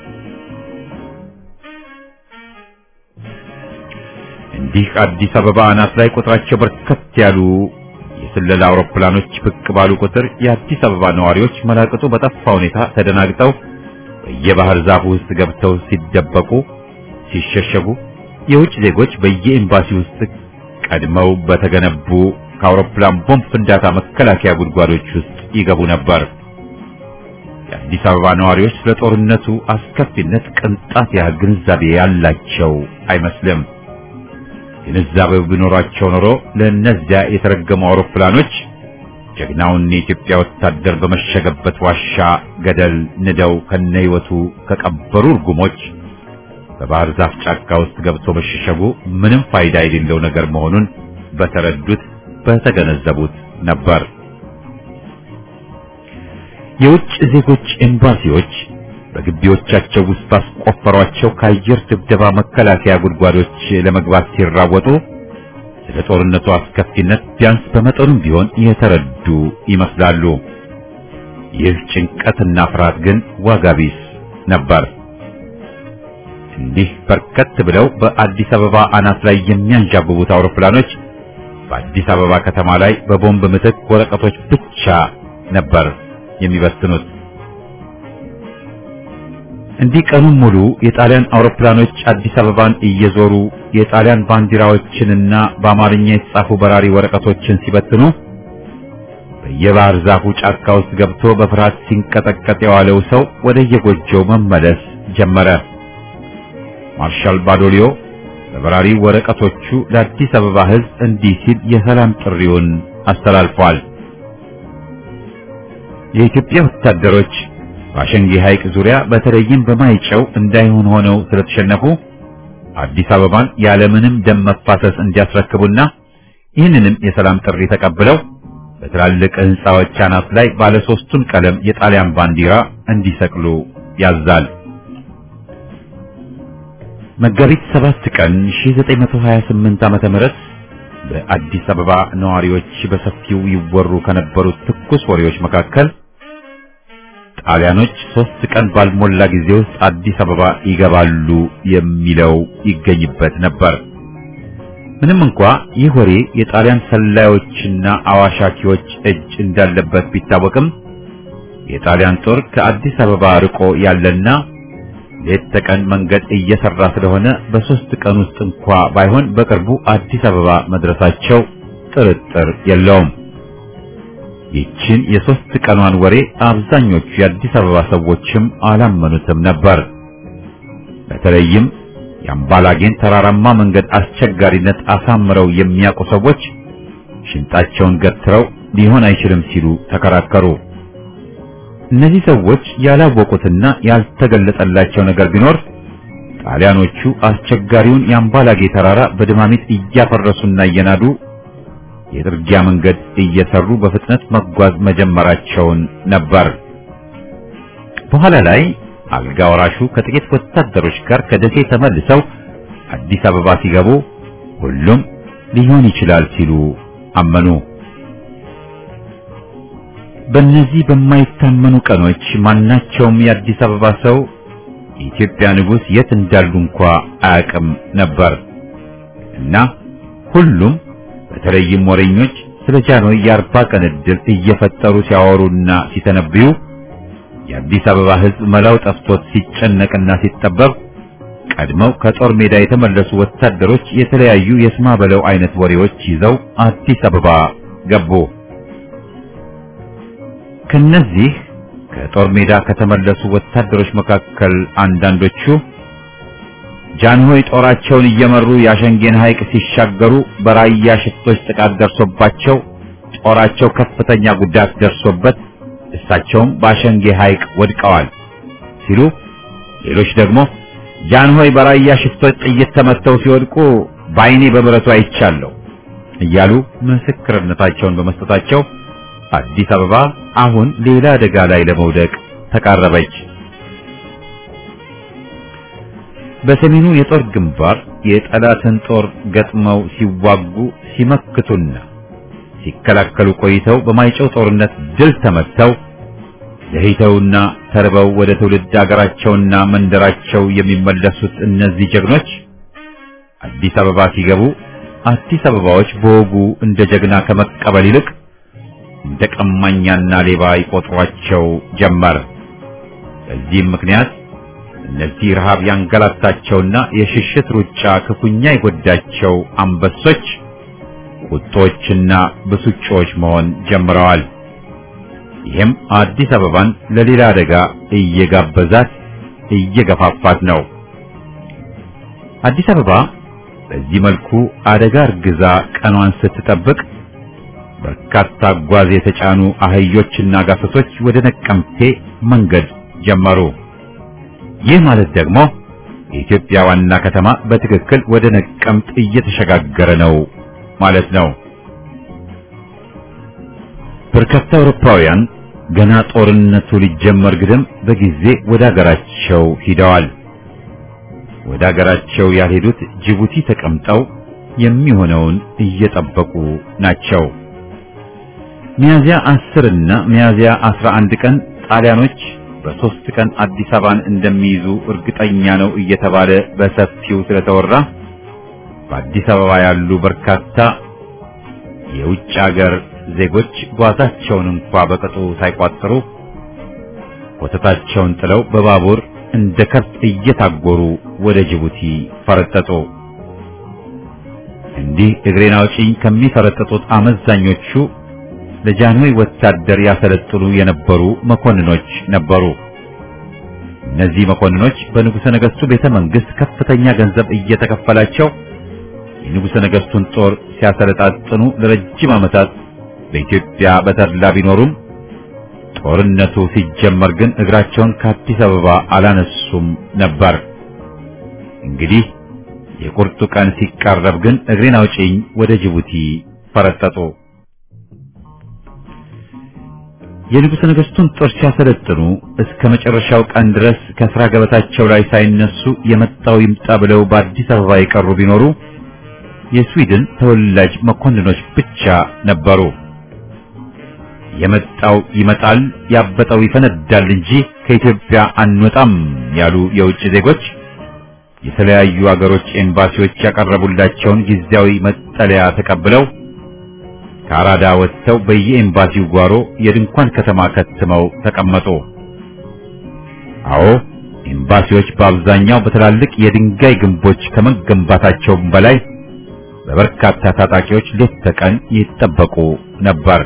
Speaker 1: እንዲህ አዲስ አበባ አናት ላይ ቁጥራቸው በርከት ያሉ የስለላ አውሮፕላኖች ብቅ ባሉ ቁጥር የአዲስ አበባ ነዋሪዎች መላቅጡ በጠፋ ሁኔታ ተደናግጠው በየባህር ዛፉ ውስጥ ገብተው ሲደበቁ፣ ሲሸሸጉ፣ የውጭ ዜጎች በየኤምባሲ ውስጥ ቀድመው በተገነቡ ከአውሮፕላን ቦምብ ፍንዳታ መከላከያ ጉድጓዶች ውስጥ ይገቡ ነበር። የአዲስ አበባ ነዋሪዎች ስለ ጦርነቱ አስከፊነት ቅንጣት ያህል ግንዛቤ ያላቸው አይመስልም። ግንዛቤው ቢኖራቸው ኖሮ ለእነዚያ የተረገሙ አውሮፕላኖች ጀግናውን የኢትዮጵያ ወታደር በመሸገበት ዋሻ ገደል ንደው ከነህይወቱ ከቀበሩ እርጉሞች በባህር ዛፍ ጫካ ውስጥ ገብቶ መሸሸጉ ምንም ፋይዳ የሌለው ነገር መሆኑን በተረዱት በተገነዘቡት ነበር። የውጭ ዜጎች ኤምባሲዎች በግቢዎቻቸው ውስጥ አስቆፈሯቸው ከአየር ድብደባ መከላከያ ጉድጓዶች ለመግባት ሲራወጡ ስለ ጦርነቱ አስከፊነት ቢያንስ በመጠኑም ቢሆን የተረዱ ይመስላሉ። ይህ ጭንቀትና ፍርሃት ግን ዋጋ ቢስ ነበር። እንዲህ በርከት ብለው በአዲስ አበባ አናት ላይ የሚያንዣብቡት አውሮፕላኖች በአዲስ አበባ ከተማ ላይ በቦምብ ምትክ ወረቀቶች ብቻ ነበር የሚበትኑት። እንዲህ ቀኑን ሙሉ የጣሊያን አውሮፕላኖች አዲስ አበባን እየዞሩ የጣሊያን ባንዲራዎችንና በአማርኛ የተጻፉ በራሪ ወረቀቶችን ሲበትኑ በየባህር ዛፉ ጫካ ውስጥ ገብቶ በፍርሃት ሲንቀጠቀጥ የዋለው ሰው ወደ የጎጆው መመለስ ጀመረ። ማርሻል ባዶሊዮ በበራሪ ወረቀቶቹ ለአዲስ አበባ ሕዝብ እንዲህ ሲል የሰላም ጥሪውን አስተላልፈዋል። የኢትዮጵያ ወታደሮች በአሸንጌ ሐይቅ ዙሪያ በተለይም በማይጨው እንዳይሆን ሆነው ስለተሸነፉ አዲስ አበባን ያለምንም ደም መፋሰስ እንዲያስረክቡና ይህንንም የሰላም ጥሪ ተቀብለው በትላልቅ ሕንጻዎች አናት ላይ ባለ ሶስቱን ቀለም የጣሊያን ባንዲራ እንዲሰቅሉ ያዛል። መጋቢት 7 ቀን 1928 ዓመተ ምህረት በአዲስ አበባ ነዋሪዎች በሰፊው ይወሩ ከነበሩት ትኩስ ወሬዎች መካከል ጣሊያኖች 3 ቀን ባልሞላ ጊዜ ውስጥ አዲስ አበባ ይገባሉ የሚለው ይገኝበት ነበር። ምንም እንኳ ይህ ወሬ የጣሊያን ሰላዮችና አዋሻኪዎች እጅ እንዳለበት ቢታወቅም የጣሊያን ጦር ከአዲስ አበባ ርቆ ያለና ሌት ተቀን መንገድ እየሰራ ስለሆነ በ3 ቀን ውስጥ እንኳ ባይሆን በቅርቡ አዲስ አበባ መድረሳቸው ጥርጥር የለውም። ይህችን የ3 ቀኗን ወሬ አብዛኞቹ የአዲስ አበባ ሰዎችም አላመኑትም ነበር። በተለይም የአምባላጌን ተራራማ መንገድ አስቸጋሪነት አሳምረው የሚያውቁ ሰዎች ሽንጣቸውን ገትረው ሊሆን አይችልም ሲሉ ተከራከሩ። እነዚህ ሰዎች ያላወቁትና ያልተገለጸላቸው ነገር ቢኖር ጣሊያኖቹ አስቸጋሪውን የአምባላጌ ተራራ በድማሚት እያፈረሱና እየናዱ የጥርጊያ መንገድ እየሰሩ በፍጥነት መጓዝ መጀመራቸውን ነበር። በኋላ ላይ አልጋ ወራሹ ከጥቂት ወታደሮች ጋር ከደሴ ተመልሰው አዲስ አበባ ሲገቡ ሁሉም ሊሆን ይችላል ሲሉ አመኑ። በእነዚህ በማይታመኑ ቀኖች ማናቸውም የአዲስ አበባ ሰው የኢትዮጵያ ንጉሥ የት እንዳሉ እንኳ አያውቅም ነበር እና ሁሉም በተለይም ወሬኞች ስለ ጃንሆይ የ40 ቀን ዕድል እየፈጠሩ ሲያወሩና ሲተነብዩ የአዲስ አበባ ሕዝብ መላው ጠፍቶት ሲጨነቅና ሲጠበብ ቀድመው ከጦር ሜዳ የተመለሱ ወታደሮች የተለያዩ የስማ በለው አይነት ወሬዎች ይዘው አዲስ አበባ ገቡ። ከነዚህ ከጦር ሜዳ ከተመለሱ ወታደሮች መካከል አንዳንዶቹ ጃንሆይ ጦራቸውን እየመሩ የአሸንጌን ሐይቅ ሲሻገሩ በራያ ሽፍቶች ጥቃት ደርሶባቸው ጦራቸው ከፍተኛ ጉዳት ደርሶበት እሳቸውም በአሸንጌ ሐይቅ ወድቀዋል ሲሉ፣ ሌሎች ደግሞ ጃንሆይ በራያ ሽፍቶች ጥይት ተመተው ሲወድቁ በዓይኔ በብረቱ አይቻለሁ እያሉ ምስክርነታቸውን በመስጠታቸው አዲስ አበባ አሁን ሌላ አደጋ ላይ ለመውደቅ ተቃረበች። በሰሜኑ የጦር ግንባር የጠላትን ጦር ገጥመው ሲዋጉ ሲመክቱና ሲከላከሉ ቆይተው በማይጨው ጦርነት ድል ተመተው ለሂተውና ተርበው ወደ ትውልድ አገራቸውና መንደራቸው የሚመለሱት እነዚህ ጀግኖች አዲስ አበባ ሲገቡ አዲስ አበባዎች በወጉ እንደ ጀግና ከመቀበል ይልቅ እንደ ቀማኛና ሌባ ይቆጥሯቸው ጀመር። በዚህም ምክንያት እነዚህ ረሃብ ያንገላታቸውና የሽሽት ሩጫ ክፉኛ የጎዳቸው አንበሶች ቁጦችና ብስጮች መሆን ጀምረዋል። ይህም አዲስ አበባን ለሌላ አደጋ እየጋበዛት እየገፋፋት ነው። አዲስ አበባ በዚህ መልኩ አደጋ እርግዛ ቀኗን ስትጠብቅ በርካታ ጓዝ የተጫኑ አህዮችና ጋሰሶች ወደ ነቀምቴ መንገድ ጀመሩ። ይህ ማለት ደግሞ የኢትዮጵያ ዋና ከተማ በትክክል ወደ ነቀምት እየተሸጋገረ ነው ማለት ነው። በርካታ አውሮፓውያን ገና ጦርነቱ ሊጀመር ግድም በጊዜ ወደ አገራቸው ሂደዋል። ወደ አገራቸው ያልሄዱት ጅቡቲ ተቀምጠው የሚሆነውን እየጠበቁ ናቸው። ሚያዚያ 10 እና ሚያዚያ 11 ቀን ጣሊያኖች በ3 ቀን አዲስ አበባን እንደሚይዙ እርግጠኛ ነው እየተባለ በሰፊው ስለተወራ በአዲስ አበባ ያሉ በርካታ የውጭ ሀገር ዜጎች ጓዛቸውን እንኳን በቅጡ ሳይቋጥሩ ኮተታቸውን ጥለው በባቡር እንደ ከብት እየታጎሩ ወደ ጅቡቲ ፈረጠጡ። እንዲህ እግሬን አውጪኝ ከሚፈረጠጡት አመዛኞቹ ለጃንሆይ ወታደር ያሰለጥኑ የነበሩ መኮንኖች ነበሩ። እነዚህ መኮንኖች በንጉሠ ነገሥቱ ቤተ መንግሥት ከፍተኛ ገንዘብ እየተከፈላቸው የንጉሠ ነገሥቱን ጦር ሲያሰለጣጥኑ ለረጅም ዓመታት በኢትዮጵያ በተድላ ቢኖሩም ጦርነቱ ሲጀመር ግን እግራቸውን ከአዲስ አበባ አላነሱም ነበር። እንግዲህ የቁርጡ ቀን ሲቃረብ ግን እግሬን አውጪኝ ወደ ጅቡቲ ፈረጠጡ። የንጉሠ ነገሥቱን ጦር ሲያሰለጥኑ እስከ መጨረሻው ቀን ድረስ ከሥራ ገበታቸው ላይ ሳይነሱ የመጣው ይምጣ ብለው በአዲስ አበባ የቀሩ ቢኖሩ የስዊድን ተወላጅ መኮንኖች ብቻ ነበሩ። የመጣው ይመጣል ያበጠው ይፈነዳል እንጂ ከኢትዮጵያ አንወጣም ያሉ የውጭ ዜጎች የተለያዩ አገሮች ኤምባሲዎች ያቀረቡላቸውን ጊዜያዊ መጠለያ ተቀብለው ከአራዳ ወጥተው በየኤምባሲው ጓሮ የድንኳን ከተማ ከትመው ተቀመጡ። አዎ ኤምባሲዎች በአብዛኛው በትላልቅ የድንጋይ ግንቦች ከመገንባታቸውም በላይ በበርካታ ታጣቂዎች ሌት ተቀን ይጠበቁ ነበር።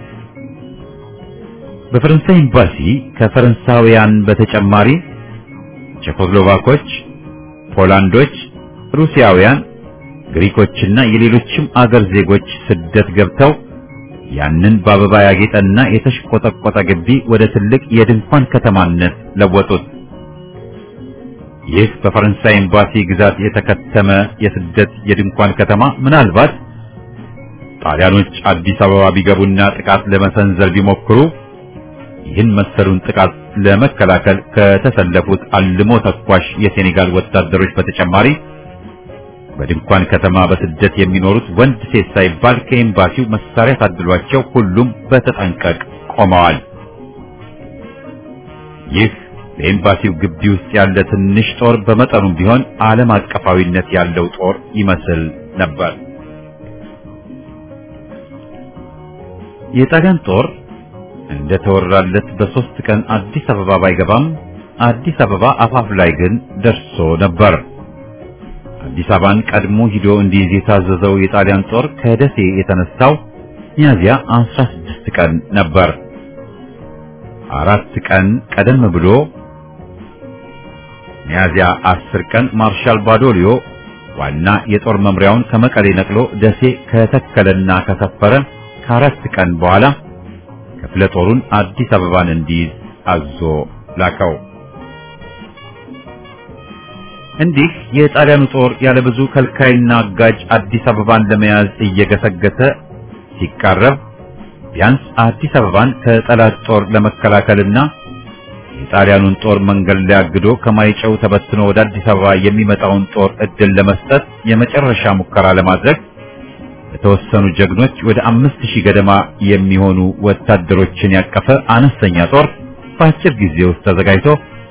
Speaker 1: በፈረንሳይ ኤምባሲ ከፈረንሳውያን በተጨማሪ ቼኮስሎቫኮች፣ ፖላንዶች፣ ሩሲያውያን፣ ግሪኮችና የሌሎችም አገር ዜጎች ስደት ገብተው ያንን በአበባ ያጌጠና የተሽቆጠቆጠ ግቢ ወደ ትልቅ የድንኳን ከተማነት ለወጡት። ይህ በፈረንሳይ ኤምባሲ ግዛት የተከተመ የስደት የድንኳን ከተማ ምናልባት ጣሊያኖች አዲስ አበባ ቢገቡና ጥቃት ለመሰንዘር ቢሞክሩ ይህን መሰሉን ጥቃት ለመከላከል ከተሰለፉት አልሞ ተኳሽ የሴኔጋል ወታደሮች በተጨማሪ በድንኳን ከተማ በስደት የሚኖሩት ወንድ ሴት ሳይባል ከኤምባሲው መሳሪያ ታድሏቸው ሁሉም በተጠንቀቅ ቆመዋል። ይህ በኤምባሲው ግቢ ውስጥ ያለ ትንሽ ጦር በመጠኑም ቢሆን ዓለም አቀፋዊነት ያለው ጦር ይመስል ነበር። የጣሊያን ጦር እንደ ተወራለት በ3 ቀን አዲስ አበባ ባይገባም አዲስ አበባ አፋፍ ላይ ግን ደርሶ ነበር። አዲስ አበባን ቀድሞ ሂዶ እንዲይዝ የታዘዘው የጣሊያን ጦር ከደሴ የተነሳው ሚያዝያ 16 ቀን ነበር። 4 ቀን ቀደም ብሎ ሚያዝያ 10 ቀን ማርሻል ባዶሊዮ ዋና የጦር መምሪያውን ከመቀሌ ነቅሎ ደሴ ከተከለና ከሰፈረ ከ4 ቀን በኋላ ክፍለ ጦሩን አዲስ አበባን እንዲይዝ አዞ ላከው። እንዲህ የጣሊያኑ ጦር ያለ ብዙ ከልካይና አጋጅ አዲስ አበባን ለመያዝ እየገሰገሰ ሲቃረብ ቢያንስ አዲስ አበባን ከጠላት ጦር ለመከላከልና የጣሊያኑን ጦር መንገድ ላይ አግዶ ከማይጨው ተበትኖ ወደ አዲስ አበባ የሚመጣውን ጦር እድል ለመስጠት የመጨረሻ ሙከራ ለማድረግ የተወሰኑ ጀግኖች ወደ 5000 ገደማ የሚሆኑ ወታደሮችን ያቀፈ አነስተኛ ጦር በአጭር ጊዜ ውስጥ ተዘጋጅቶ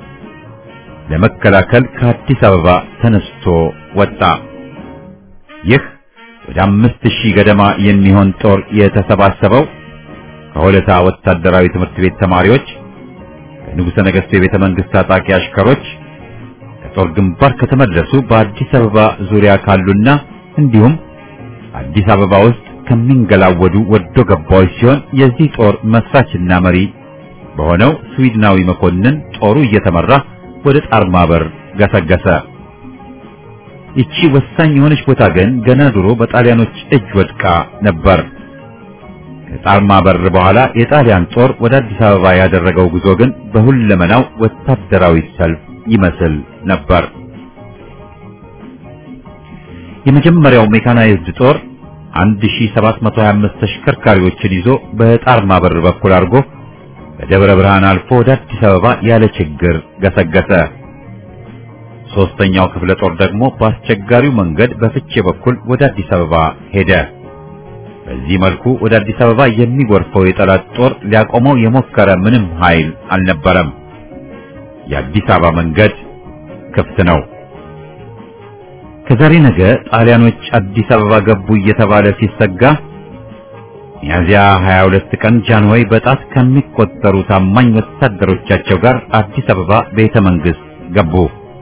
Speaker 1: ለመከላከል ከአዲስ አበባ ተነስቶ ወጣ። ይህ ወደ 5000 ገደማ የሚሆን ጦር የተሰባሰበው ከሆለታ ወታደራዊ ትምህርት ቤት ተማሪዎች፣ ከንጉሠ ነገሥቱ የቤተ መንግሥት ታጣቂ አሽከሮች፣ ከጦር ግንባር ከተመለሱ በአዲስ አበባ ዙሪያ ካሉና እንዲሁም አዲስ አበባ ውስጥ ከሚንገላወዱ ወዶ ገባዎች ሲሆን የዚህ ጦር መስራችና መሪ በሆነው ስዊድናዊ መኮንን ጦሩ እየተመራ ወደ ጣርማበር ገሰገሰ። ይቺ ወሳኝ የሆነች ቦታ ግን ገና ድሮ በጣሊያኖች እጅ ወድቃ ነበር። ከጣርማበር በኋላ የጣሊያን ጦር ወደ አዲስ አበባ ያደረገው ጉዞ ግን በሁለመናው ወታደራዊ ሰልፍ ይመስል ነበር። የመጀመሪያው ሜካናይዝድ ጦር 1725 ተሽከርካሪዎችን ይዞ በጣርማበር በኩል አድርጎ በደብረ ብርሃን አልፎ ወደ አዲስ አበባ ያለ ችግር ገሰገሰ። ሶስተኛው ክፍለ ጦር ደግሞ በአስቸጋሪው መንገድ በፍቼ በኩል ወደ አዲስ አበባ ሄደ። በዚህ መልኩ ወደ አዲስ አበባ የሚጎርፈው የጠላት ጦር ሊያቆመው የሞከረ ምንም ኃይል አልነበረም። የአዲስ አበባ መንገድ ክፍት ነው። ከዛሬ ነገ ጣሊያኖች አዲስ አበባ ገቡ እየተባለ ሲሰጋ ሚያዝያ 22 ቀን ጃንሆይ በጣት ከሚቆጠሩ ታማኝ ወታደሮቻቸው ጋር አዲስ አበባ ቤተ መንግስት ገቡ።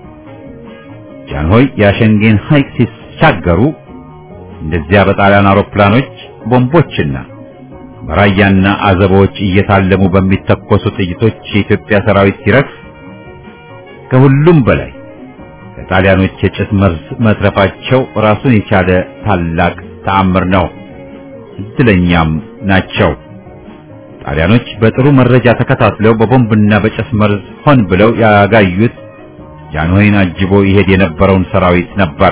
Speaker 1: ጃንሆይ የአሸንጌን ሐይቅ ሲሻገሩ እንደዚያ በጣሊያን አውሮፕላኖች ቦምቦችና በራያና አዘቦች እየታለሙ በሚተኮሱ ጥይቶች የኢትዮጵያ ሰራዊት ሲረግፍ ከሁሉም በላይ ከጣሊያኖች የጭስ መርዝ መትረፋቸው ራሱን የቻለ ታላቅ ተአምር ነው። እድለኛም ናቸው። ጣሊያኖች በጥሩ መረጃ ተከታትለው በቦምብና በጭስ መርዝ ሆን ብለው ያጋዩት ጃንሆይን አጅቦ ይሄድ የነበረውን ሰራዊት ነበር።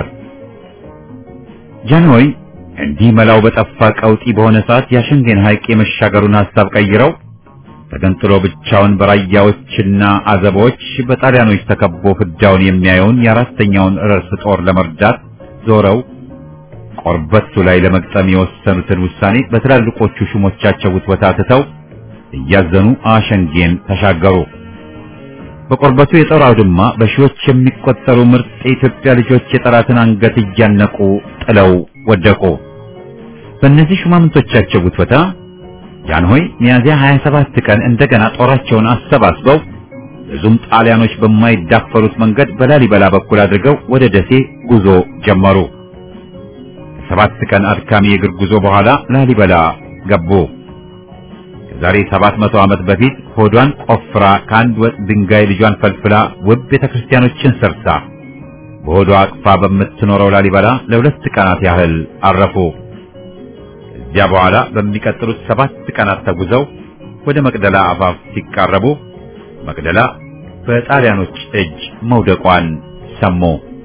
Speaker 1: ጃንሆይ እንዲህ መላው በጠፋ ቀውጢ በሆነ ሰዓት የአሸንጌን ሐይቅ የመሻገሩን ሐሳብ ቀይረው ተገንጥሎ ብቻውን በራያዎችና አዘቦች በጣሊያኖች ተከቦ ፍዳውን የሚያየውን የአራተኛውን ረርስ ጦር ለመርዳት ዞረው ቆርበቱ ላይ ለመግጠም የወሰኑትን ውሳኔ በትላልቆቹ ሹሞቻቸው ውትወታ ትተው እያዘኑ አሸንጌን ተሻገሩ። በቆርበቱ የጦር አውድማ በሺዎች የሚቆጠሩ ምርጥ የኢትዮጵያ ልጆች የጠላትን አንገት እያነቁ ጥለው ወደቁ። በእነዚህ ሹማምንቶቻቸው ውትወታ ጃንሆይ ሚያዝያ 27 ቀን እንደገና ጦራቸውን አሰባስበው ብዙም ጣሊያኖች በማይዳፈሩት መንገድ በላሊበላ በኩል አድርገው ወደ ደሴ ጉዞ ጀመሩ። ከ7 ቀን አድካሚ የእግር ጉዞ በኋላ ላሊበላ ገቡ። ከዛሬ 700 ዓመት በፊት ሆዷን ቆፍራ ከአንድ ወጥ ድንጋይ ልጇን ፈልፍላ ውብ ቤተክርስቲያኖችን ሰርታ በሆዷ አቅፋ በምትኖረው ላሊበላ ለ2 ቀናት ያህል አረፉ። ከዚያ በኋላ በሚቀጥሉት 7 ቀናት ተጉዘው ወደ መቅደላ አፋፍ ሲቃረቡ መቅደላ በጣሊያኖች እጅ መውደቋን ሰሙ።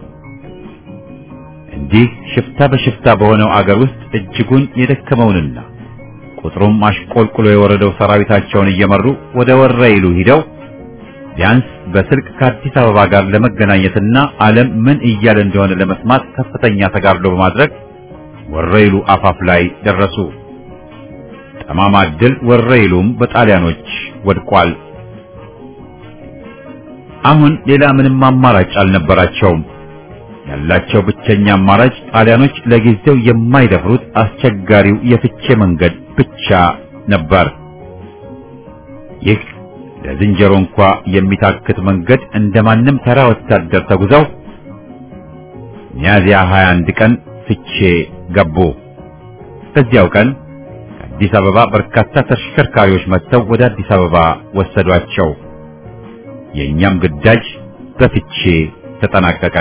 Speaker 1: እንዲህ ሽፍታ በሽፍታ በሆነው አገር ውስጥ እጅጉን የደከመውንና ቁጥሩም አሽቆልቁሎ የወረደው ሰራዊታቸውን እየመሩ ወደ ወረኢሉ ሂደው ቢያንስ በስልክ ከአዲስ አበባ ጋር ለመገናኘትና ዓለም ምን እያለ እንደሆነ ለመስማት ከፍተኛ ተጋድሎ በማድረግ ወረኢሉ አፋፍ ላይ ደረሱ። ጠማማ ድል ወረኢሉም በጣሊያኖች ወድቋል። አሁን ሌላ ምንም አማራጭ አልነበራቸውም። ያላቸው ብቸኛ አማራጭ ጣሊያኖች ለጊዜው የማይደፍሩት አስቸጋሪው የፍቼ መንገድ ብቻ ነበር። ይህ ለዝንጀሮ እንኳ የሚታክት መንገድ እንደማንም ተራ ወታደር ተጉዘው ሚያዝያ 21 ቀን ፍቼ ገቡ። በዚያው ቀን ከአዲስ አበባ በርካታ ተሽከርካሪዎች መጥተው ወደ አዲስ አበባ ወሰዷቸው። የኛም ግዳጅ በፍቼ ተጠናቀቀ።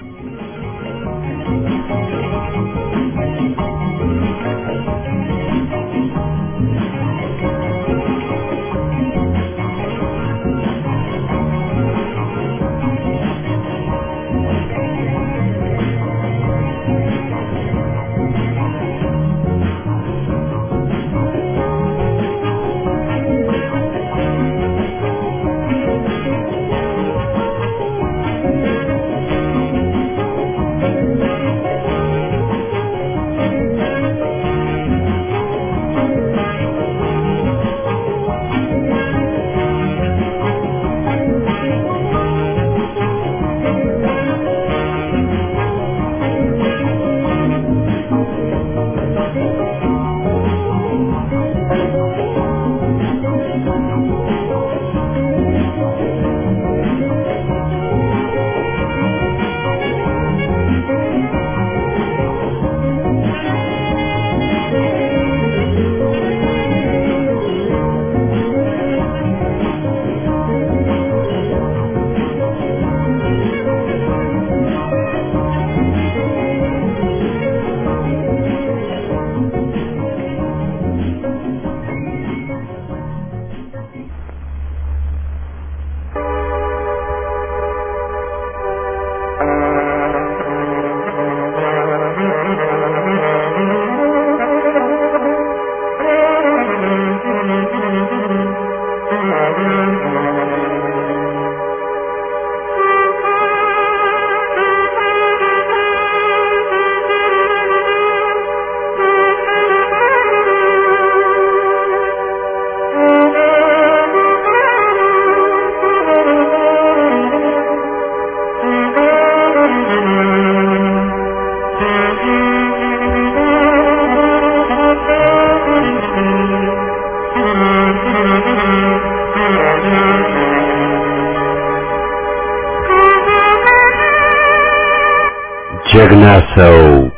Speaker 1: ጀግና ሰው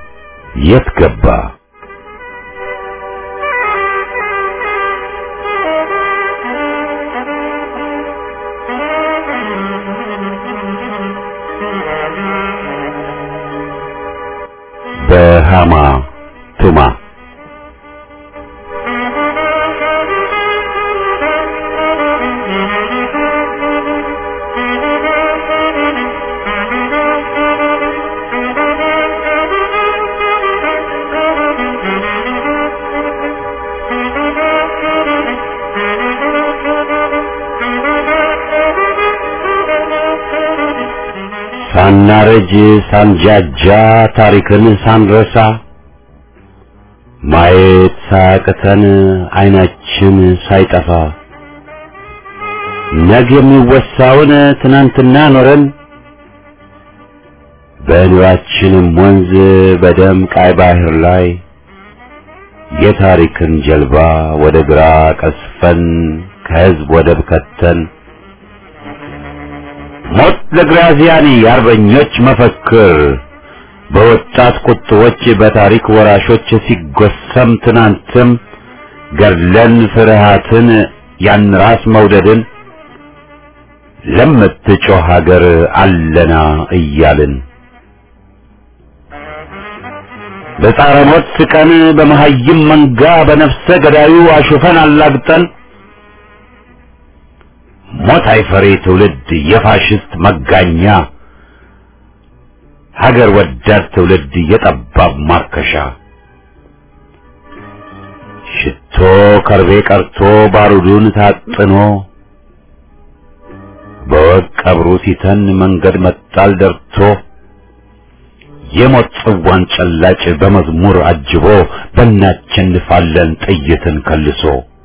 Speaker 1: የት ገባ?
Speaker 3: በሃማ ቱማ ሳናረጅ ሳንጃጃ ታሪክን ሳንረሳ ማየት ሳያቅተን አይናችን ሳይጠፋ ነገ የሚወሳውን ትናንትና ኖረን በኑራችንም ወንዝ በደም ቀይ ባህር ላይ የታሪክን ጀልባ ወደ ግራ ቀስፈን ከህዝብ ወደብ ከተን ሞት ለግራዚያኒ የአርበኞች መፈክር በወጣት ቁጥቦች በታሪክ ወራሾች ሲጎሰም ትናንትም ገድለን ፍርሃትን ያን ራስ መውደድን ለምትጮህ ሀገር አለና እያልን በጻረ ሞት ስቀን በመሃይም መንጋ በነፍሰ ገዳዩ አሹፈን አላግጠን ሞት አይፈሪ ትውልድ የፋሽስት መጋኛ ሀገር ወዳድ ትውልድ የጠባብ ማርከሻ ሽቶ ከርቤ ቀርቶ ባሩዱን ታጥኖ በወቅ ቀብሩ ሲተን መንገድ መጣል ደርቶ የሞት ጽዋን ጨላጭ በመዝሙር አጅቦ በእናቸንፋለን ጥይትን ከልሶ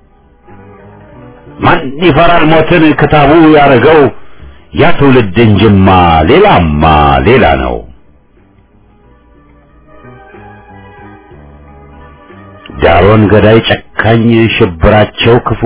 Speaker 3: ማን ይፈራል ሞትን ክታቡ ያረገው ያ ትውልድ እንጅማ ሌላማ ሌላ ነው። ዳሮን ገዳይ ጨካኝ ሽብራቸው ክፉ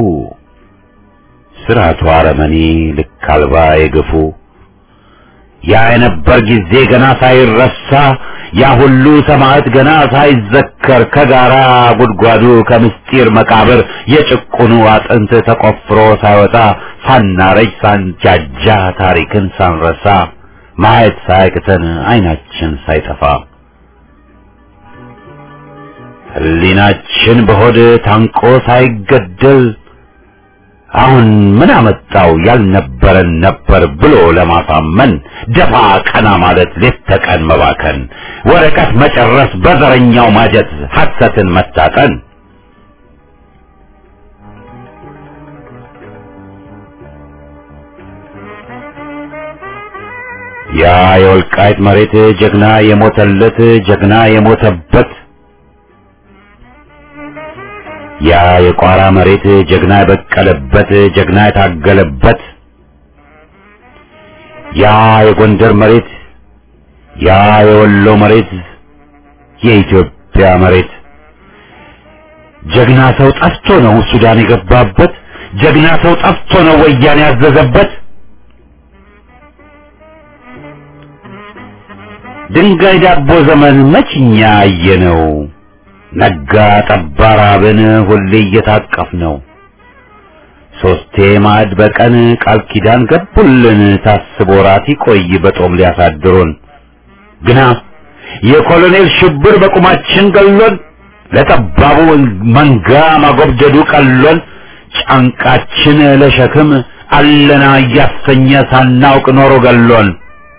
Speaker 3: ስርዓቱ አረመኔ ልክ አልባ የገፉ ያ የነበር ጊዜ ገና ሳይረሳ ያ ሁሉ ሰማዕት ገና ሳይዘከር ከጋራ ጉድጓዱ ከምስጢር መቃብር የጭቁኑ አጥንት ተቆፍሮ ሳይወጣ ሳናረጅ ሳንጃጃ ታሪክን ሳንረሳ ማየት ሳያቅተን አይናችን ሳይጠፋ ህሊናችን በሆድ ታንቆ ሳይገደል አሁን ምን አመጣው ያልነበረን ነበር ብሎ ለማሳመን ደፋ ቀና ማለት ሌት ተቀን መባከን ወረቀት መጨረስ በዘረኛው ማጀት ሐሰትን መታጠን ያ የወልቃይት መሬት ጀግና የሞተለት ጀግና የሞተበት ያ የቋራ መሬት ጀግና የበቀለበት ጀግና የታገለበት ያ የጎንደር መሬት ያ የወሎ መሬት የኢትዮጵያ መሬት ጀግና ሰው ጠፍቶ ነው ሱዳን የገባበት ጀግና ሰው ጠፍቶ ነው ወያኔ ያዘዘበት ድንጋይ ዳቦ ዘመን መችኛ አየነው ነጋ ጠባ ራብን ሁሌ እየታቀፍ ነው ሶስቴ ማዕድ በቀን ቃል ኪዳን ገቡልን ታስቦ ራት ይቆይ በጦም ሊያሳድሩን ግና የኮሎኔል ሽብር በቁማችን ገሎን ለጠባቡ መንጋ ማጎብደዱ ቀሎን ጫንቃችን ለሸክም አለና እያሰኘ ሳናውቅ ኖሮ ገሎን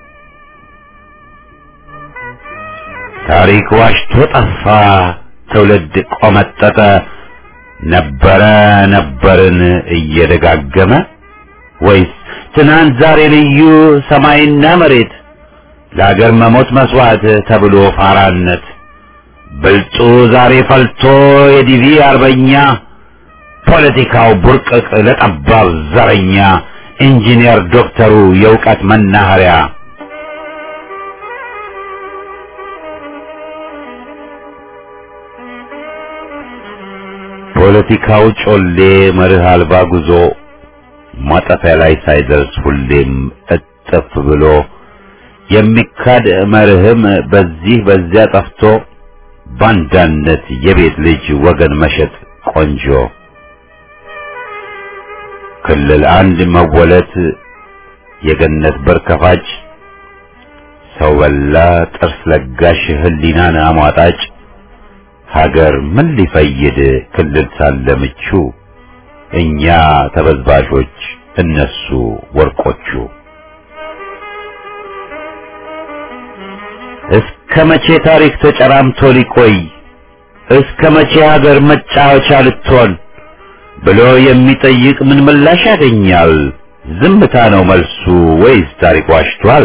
Speaker 3: ታሪክ ዋሽቶ ጠፋ ትውልድ ቆመጠጠ ነበረ ነበርን እየደጋገመ ወይስ ትናንት ዛሬ ልዩ ሰማይና መሬት ለአገር መሞት መስዋዕት ተብሎ ፋራነት ብልጡ ዛሬ ፈልቶ የዲቪ አርበኛ ፖለቲካው ቡርቅቅ ለጠባብ ዘረኛ ኢንጂነር ዶክተሩ የእውቀት መናኸሪያ ፖለቲካው ጮሌ መርህ አልባ ጉዞ ማጠፊያ ላይ ሳይደርስ ሁሌም እጥፍ ብሎ የሚካድ መርህም በዚህ በዚያ ጠፍቶ ባንዳነት የቤት ልጅ ወገን መሸጥ ቆንጆ ክልል አንድ መወለት የገነት በር ከፋጭ ሰው በላ ጥርስ ለጋሽ ህሊናን አሟጣጭ ሀገር ምን ሊፈይድ ክልል ሳለ ምቹ እኛ ተበዝባዦች እነሱ ወርቆቹ። እስከ መቼ ታሪክ ተጨራምቶ ሊቆይ እስከ መቼ ሀገር መጫወቻ ልትሆን ብሎ የሚጠይቅ ምን ምላሽ ያገኛል? ዝምታ ነው መልሱ ወይስ ታሪክ ዋሽቷል?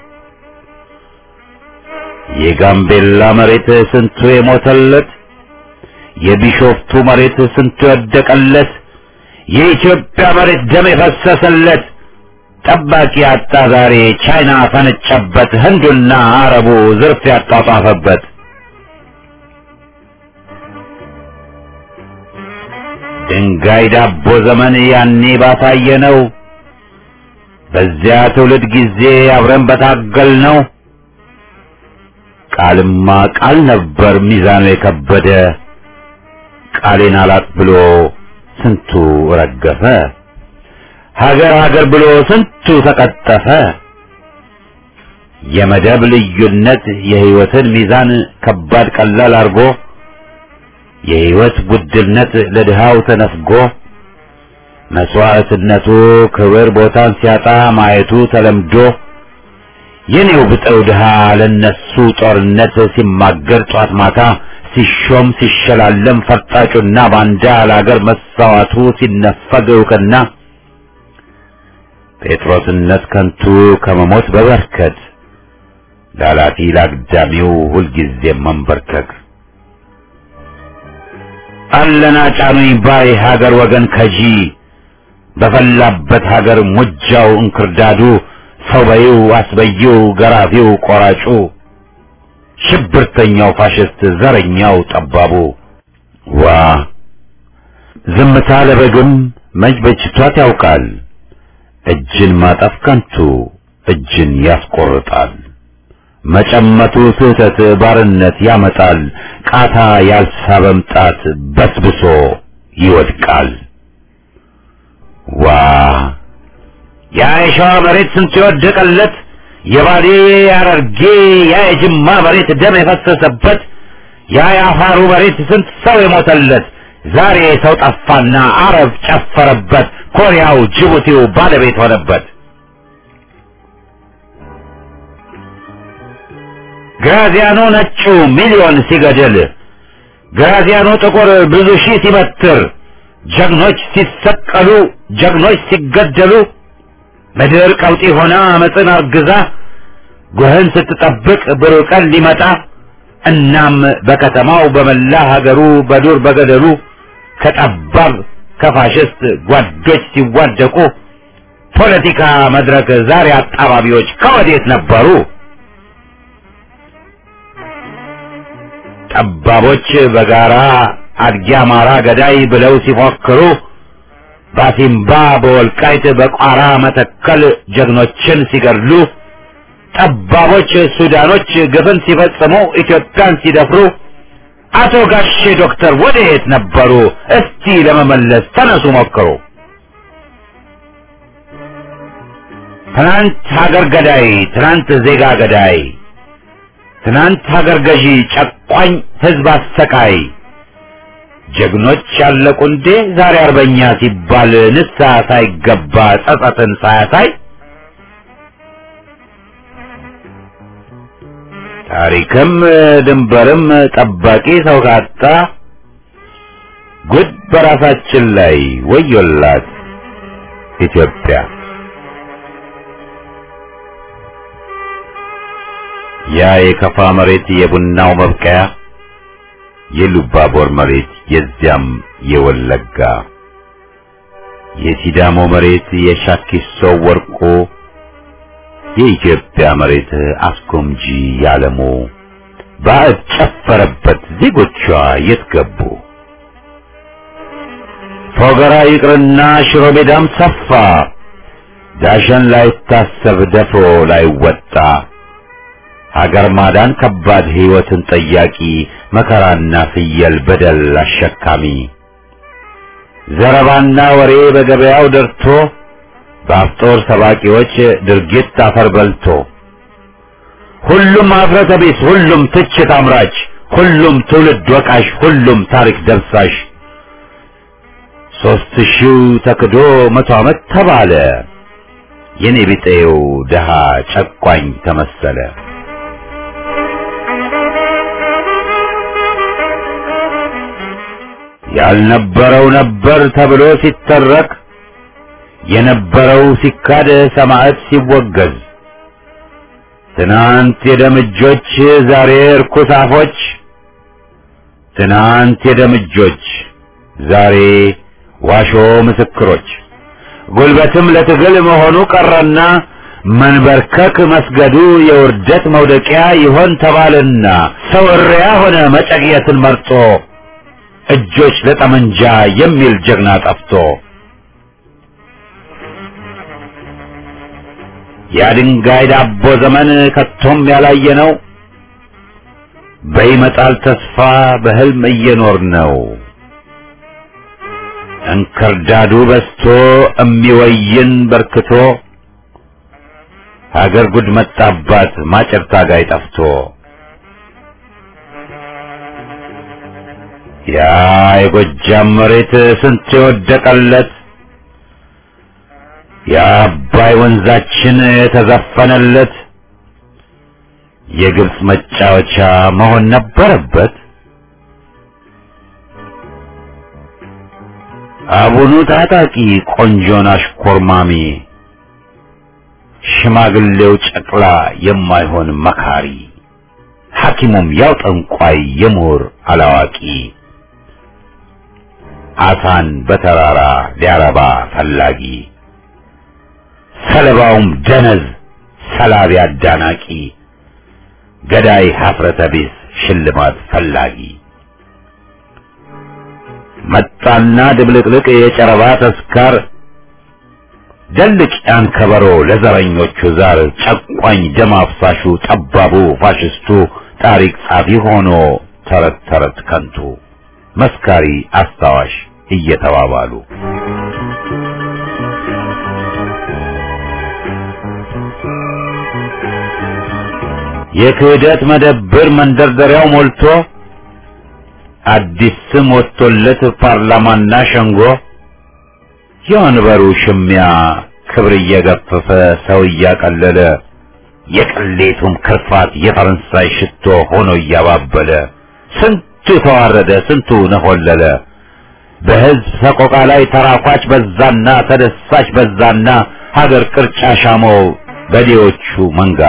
Speaker 3: የጋምቤላ መሬት ስንቱ የሞተለት፣ የቢሾፍቱ መሬት ስንቱ የወደቀለት፣ የኢትዮጵያ መሬት ደም የፈሰሰለት ጠባቂ አጣ ዛሬ ቻይና ፈነጨበት፣ ህንዱና አረቡ ዝርፍ ያጣጣፈበት። ድንጋይ ዳቦ ዘመን ያኔ ባሳየ ነው፣ በዚያ ትውልድ ጊዜ አብረን በታገል ነው። ቃልማ ቃል ነበር ሚዛኑ የከበደ፣ ቃሌን አላጥ ብሎ ስንቱ ረገፈ፣ ሀገር ሀገር ብሎ ስንቱ ተቀጠፈ። የመደብ ልዩነት የህይወትን ሚዛን ከባድ ቀላል አርጎ፣ የህይወት ውድነት ለድሃው ተነፍጎ፣ መስዋዕትነቱ ክብር ቦታን ሲያጣ ማየቱ ተለምዶ፣ የኔው ብጠው ድሃ ለነሱ ጦርነት ሲማገር ጧት ማታ፣ ሲሾም ሲሸላለም ፈርጣጩና ባንዳ ለአገር መሳዋቱ ሲነፈግ እውቅና፣ ጴጥሮስነት ከንቱ ከመሞት በበርከት ላላፊ ላግዳሚው ሁልጊዜ መንበርከክ። አለና ጫኑኝ ባይ ሀገር ወገን ከጂ፣ በፈላበት ሀገር ሙጃው እንክርዳዱ፣ ሰው በይው አስበይው ገራፊው ቆራጩ፣ ሽብርተኛው ፋሽስት ዘረኛው ጠባቡ። ዋ ዝምታ ለበግም መች በጅቷት ያውቃል፣ እጅን ማጠፍ ከንቱ እጅን ያስቆርጣል። መጨመቱ ስህተት ባርነት ያመጣል፣ ቃታ ያልሳበም ጣት በስብሶ ይወድቃል። ዋ ያ የሸዋ መሬት ስንቱ የወደቀለት፣ የባሌ ያረርጌ ያ የጅማ መሬት ደም የፈሰሰበት፣ ያ የአፋሩ መሬት ስንት ሰው የሞተለት፣ ዛሬ ሰው ጠፋና አረብ ጨፈረበት፣ ኮሪያው ጅቡቲው ባለቤት ሆነበት። ግራዚያኖ ነጩ ሚሊዮን ሲገድል፣ ግራዚያኖ ጥቁር ብዙ ሺህ ሲበትር፣ ጀግኖች ሲሰቀሉ ጀግኖች ሲገደሉ፣ ምድር ቀውጢ ሆና አመፅን አርግዛ ጎህን ስትጠብቅ ብሩህ ቀን ሊመጣ፣ እናም በከተማው በመላ ሀገሩ በዱር በገደሉ ከጠባብ ከፋሽስት ጓዶች ሲዋደቁ፣ ፖለቲካ መድረክ ዛሬ አጣባቢዎች ከወዴት ነበሩ? ጠባቦች በጋራ አድጊ አማራ ገዳይ ብለው ሲፎክሩ፣ ባሲምባ በወልቃይት በቋራ መተከል ጀግኖችን ሲገድሉ፣ ጠባቦች ሱዳኖች ግፍን ሲፈጽሙ ኢትዮጵያን ሲደፍሩ፣ አቶ ጋሼ ዶክተር ወዴት ነበሩ? እስቲ ለመመለስ ተነሱ ሞክሩ። ትናንት ሀገር ገዳይ ትናንት ዜጋ ገዳይ፣ ትናንት ሀገር ገዢ ጨቋኝ ህዝብ አሰቃይ፣ ጀግኖች ያለቁ እንዴ ዛሬ አርበኛ ሲባል ንስሐ ሳይገባ ጸጸትን ሳያሳይ? ታሪክም ድንበርም ጠባቂ ሰው ካጣ፣ ጉድ በራሳችን ላይ ወዮላት ኢትዮጵያ። ያ የከፋ መሬት የቡናው መብቀያ፣ የሉባቦር መሬት የዚያም የወለጋ፣ የሲዳሞ መሬት የሻኪሶ ወርቆ፣ የኢትዮጵያ መሬት አስጎምጂ ያለሙ፣ ባዕድ ጨፈረበት ዜጎቿ የት ገቡ? ፎገራ ይቅርና ሽሮ ሜዳም ሰፋ፣ ዳሸን ላይታሰብ ደፍሮ ላይወጣ፣ ሀገር ማዳን ከባድ ሕይወትን ጠያቂ፣ መከራና ፍየል በደል አሸካሚ፣ ዘረባና ወሬ በገበያው ደርቶ፣ በአፍጦር ሰባቂዎች ድርጊት አፈር በልቶ፣ ሁሉም ኀፍረተ ቢስ፣ ሁሉም ትችት አምራች፣ ሁሉም ትውልድ ወቃሽ፣ ሁሉም ታሪክ ደምሳሽ። 3000 ተክዶ 100 ዓመት ተባለ። የኔ ቢጤው ደሃ ጨቋኝ ተመሰለ። ያልነበረው ነበር ተብሎ ሲተረክ፣ የነበረው ሲካድ ሰማዕት ሲወገዝ፣ ትናንት የደምጆች ዛሬ እርኩስ አፎች፣ ትናንት የደምጆች ዛሬ ዋሾ ምስክሮች። ጉልበትም ለትግል መሆኑ ቀረና መንበርከክ መስገዱ የውርደት መውደቂያ ይሆን ተባለና ሰው እሪያ ሆነ መጨቅየትን መርጦ እጆች ለጠመንጃ የሚል ጀግና ጠፍቶ። የድንጋይ ዳቦ ዘመን ከቶም ያላየ ነው። በይመጣል ተስፋ በህልም እየኖር ነው። እንክርዳዱ በስቶ እሚወይን በርክቶ ሀገር ጉድ መጣባት ማጨር ታጋይ ጠፍቶ። ያ የጎጃም መሬት ስንት የወደቀለት የአባይ ወንዛችን የተዘፈነለት የግብጽ መጫወቻ መሆን ነበረበት። አቡኑ ታጣቂ ቆንጆን አሽኮርማሚ ሽማግሌው ጨቅላ የማይሆን መካሪ ሐኪሙም ያው ጠንቋይ የምሁር አላዋቂ አሳን በተራራ ሊያረባ ፈላጊ ሰለባውም ደነዝ ሰላቢ አዳናቂ ገዳይ ኀፍረተ ቢስ ሽልማት ፈላጊ መጣና ድብልቅልቅ የጨረባ ተስካር ደልቅ ያን ከበሮ ለዘረኞቹ ዛር ጨቋኝ ደም አፍሳሹ ጠባቡ ፋሽስቱ ታሪክ ጻፊ ሆኖ ተረት ተረት ከንቱ መስካሪ አስታዋሽ እየተባባሉ የክህደት መደብር መንደርደሪያው ሞልቶ አዲስ ስም ወጥቶለት ፓርላማና ሸንጎ የወንበሩ ሽሚያ ክብር እየገፈፈ ሰው እያቀለለ የቅሌቱም ክርፋት የፈረንሳይ ሽቶ ሆኖ እያባበለ ስንቱ ተዋረደ ስንቱ ነሆለለ። በሕዝብ ሰቆቃ ላይ ተራኳች በዛና ተደሳች በዛና ሀገር ቅርጫ ሻመው በዴዎቹ መንጋ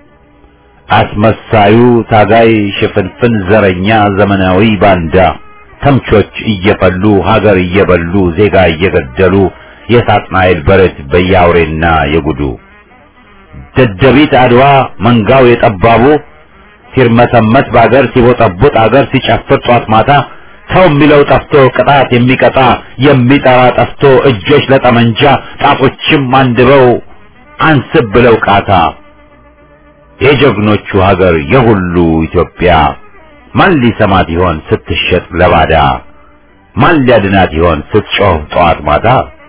Speaker 3: አስመሳዩ ታጋይ ሽፍንፍን ዘረኛ ዘመናዊ ባንዳ ተምቾች እየፈሉ ሀገር እየበሉ ዜጋ እየገደሉ የሳጥናኤል በረት በያውሬና የጉዱ ደደቢት አድዋ መንጋው የጠባቡ ሲርመሰመስ በአገር ሲቦጠቡጥ አገር ሲጨፍር ጧት ማታ ሰው የሚለው ጠፍቶ ቅጣት የሚቀጣ የሚጠራ ጠፍቶ እጆች ለጠመንጃ ጣቶችም አንድበው አንስብ ብለው ቃታ የጀግኖቹ ሀገር የሁሉ ኢትዮጵያ ማን ሊሰማት ይሆን ስትሸጥ ለባዳ? ማን ሊያድናት ይሆን ስትጮህ ጠዋት ማታ?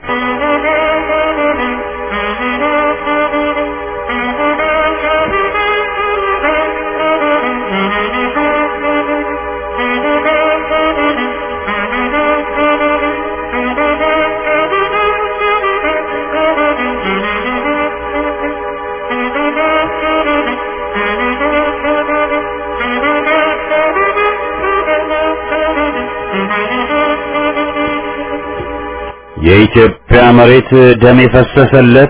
Speaker 3: የኢትዮጵያ መሬት ደም የፈሰሰለት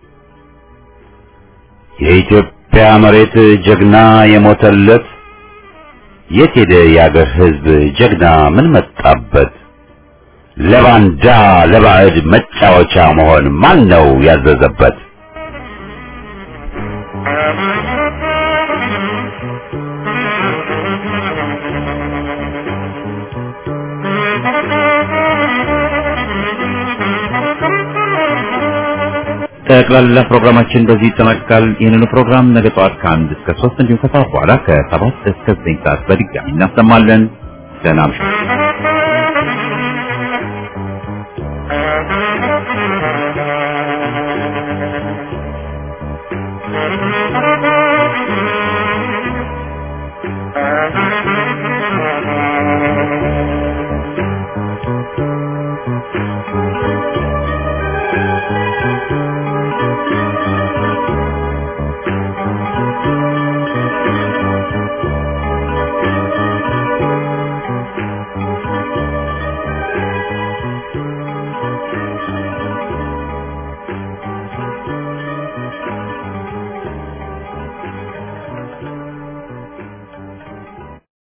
Speaker 3: የኢትዮጵያ መሬት ጀግና የሞተለት የት ሄደ የአገር ሕዝብ ጀግና ምን መጣበት? ለባንዳ ለባዕድ መጫወቻ መሆን ማን ነው ያዘዘበት? ጠቅላላ ፕሮግራማችን በዚህ ይጠናቀቃል። ይህንን ፕሮግራም ነገ ጠዋት ከ1 እስከ 3 እንዲሁም ከሰዓት በኋላ ከ7 እስከ 9 ሰዓት በድጋሚ እናሰማለን። ደህና እምሹ።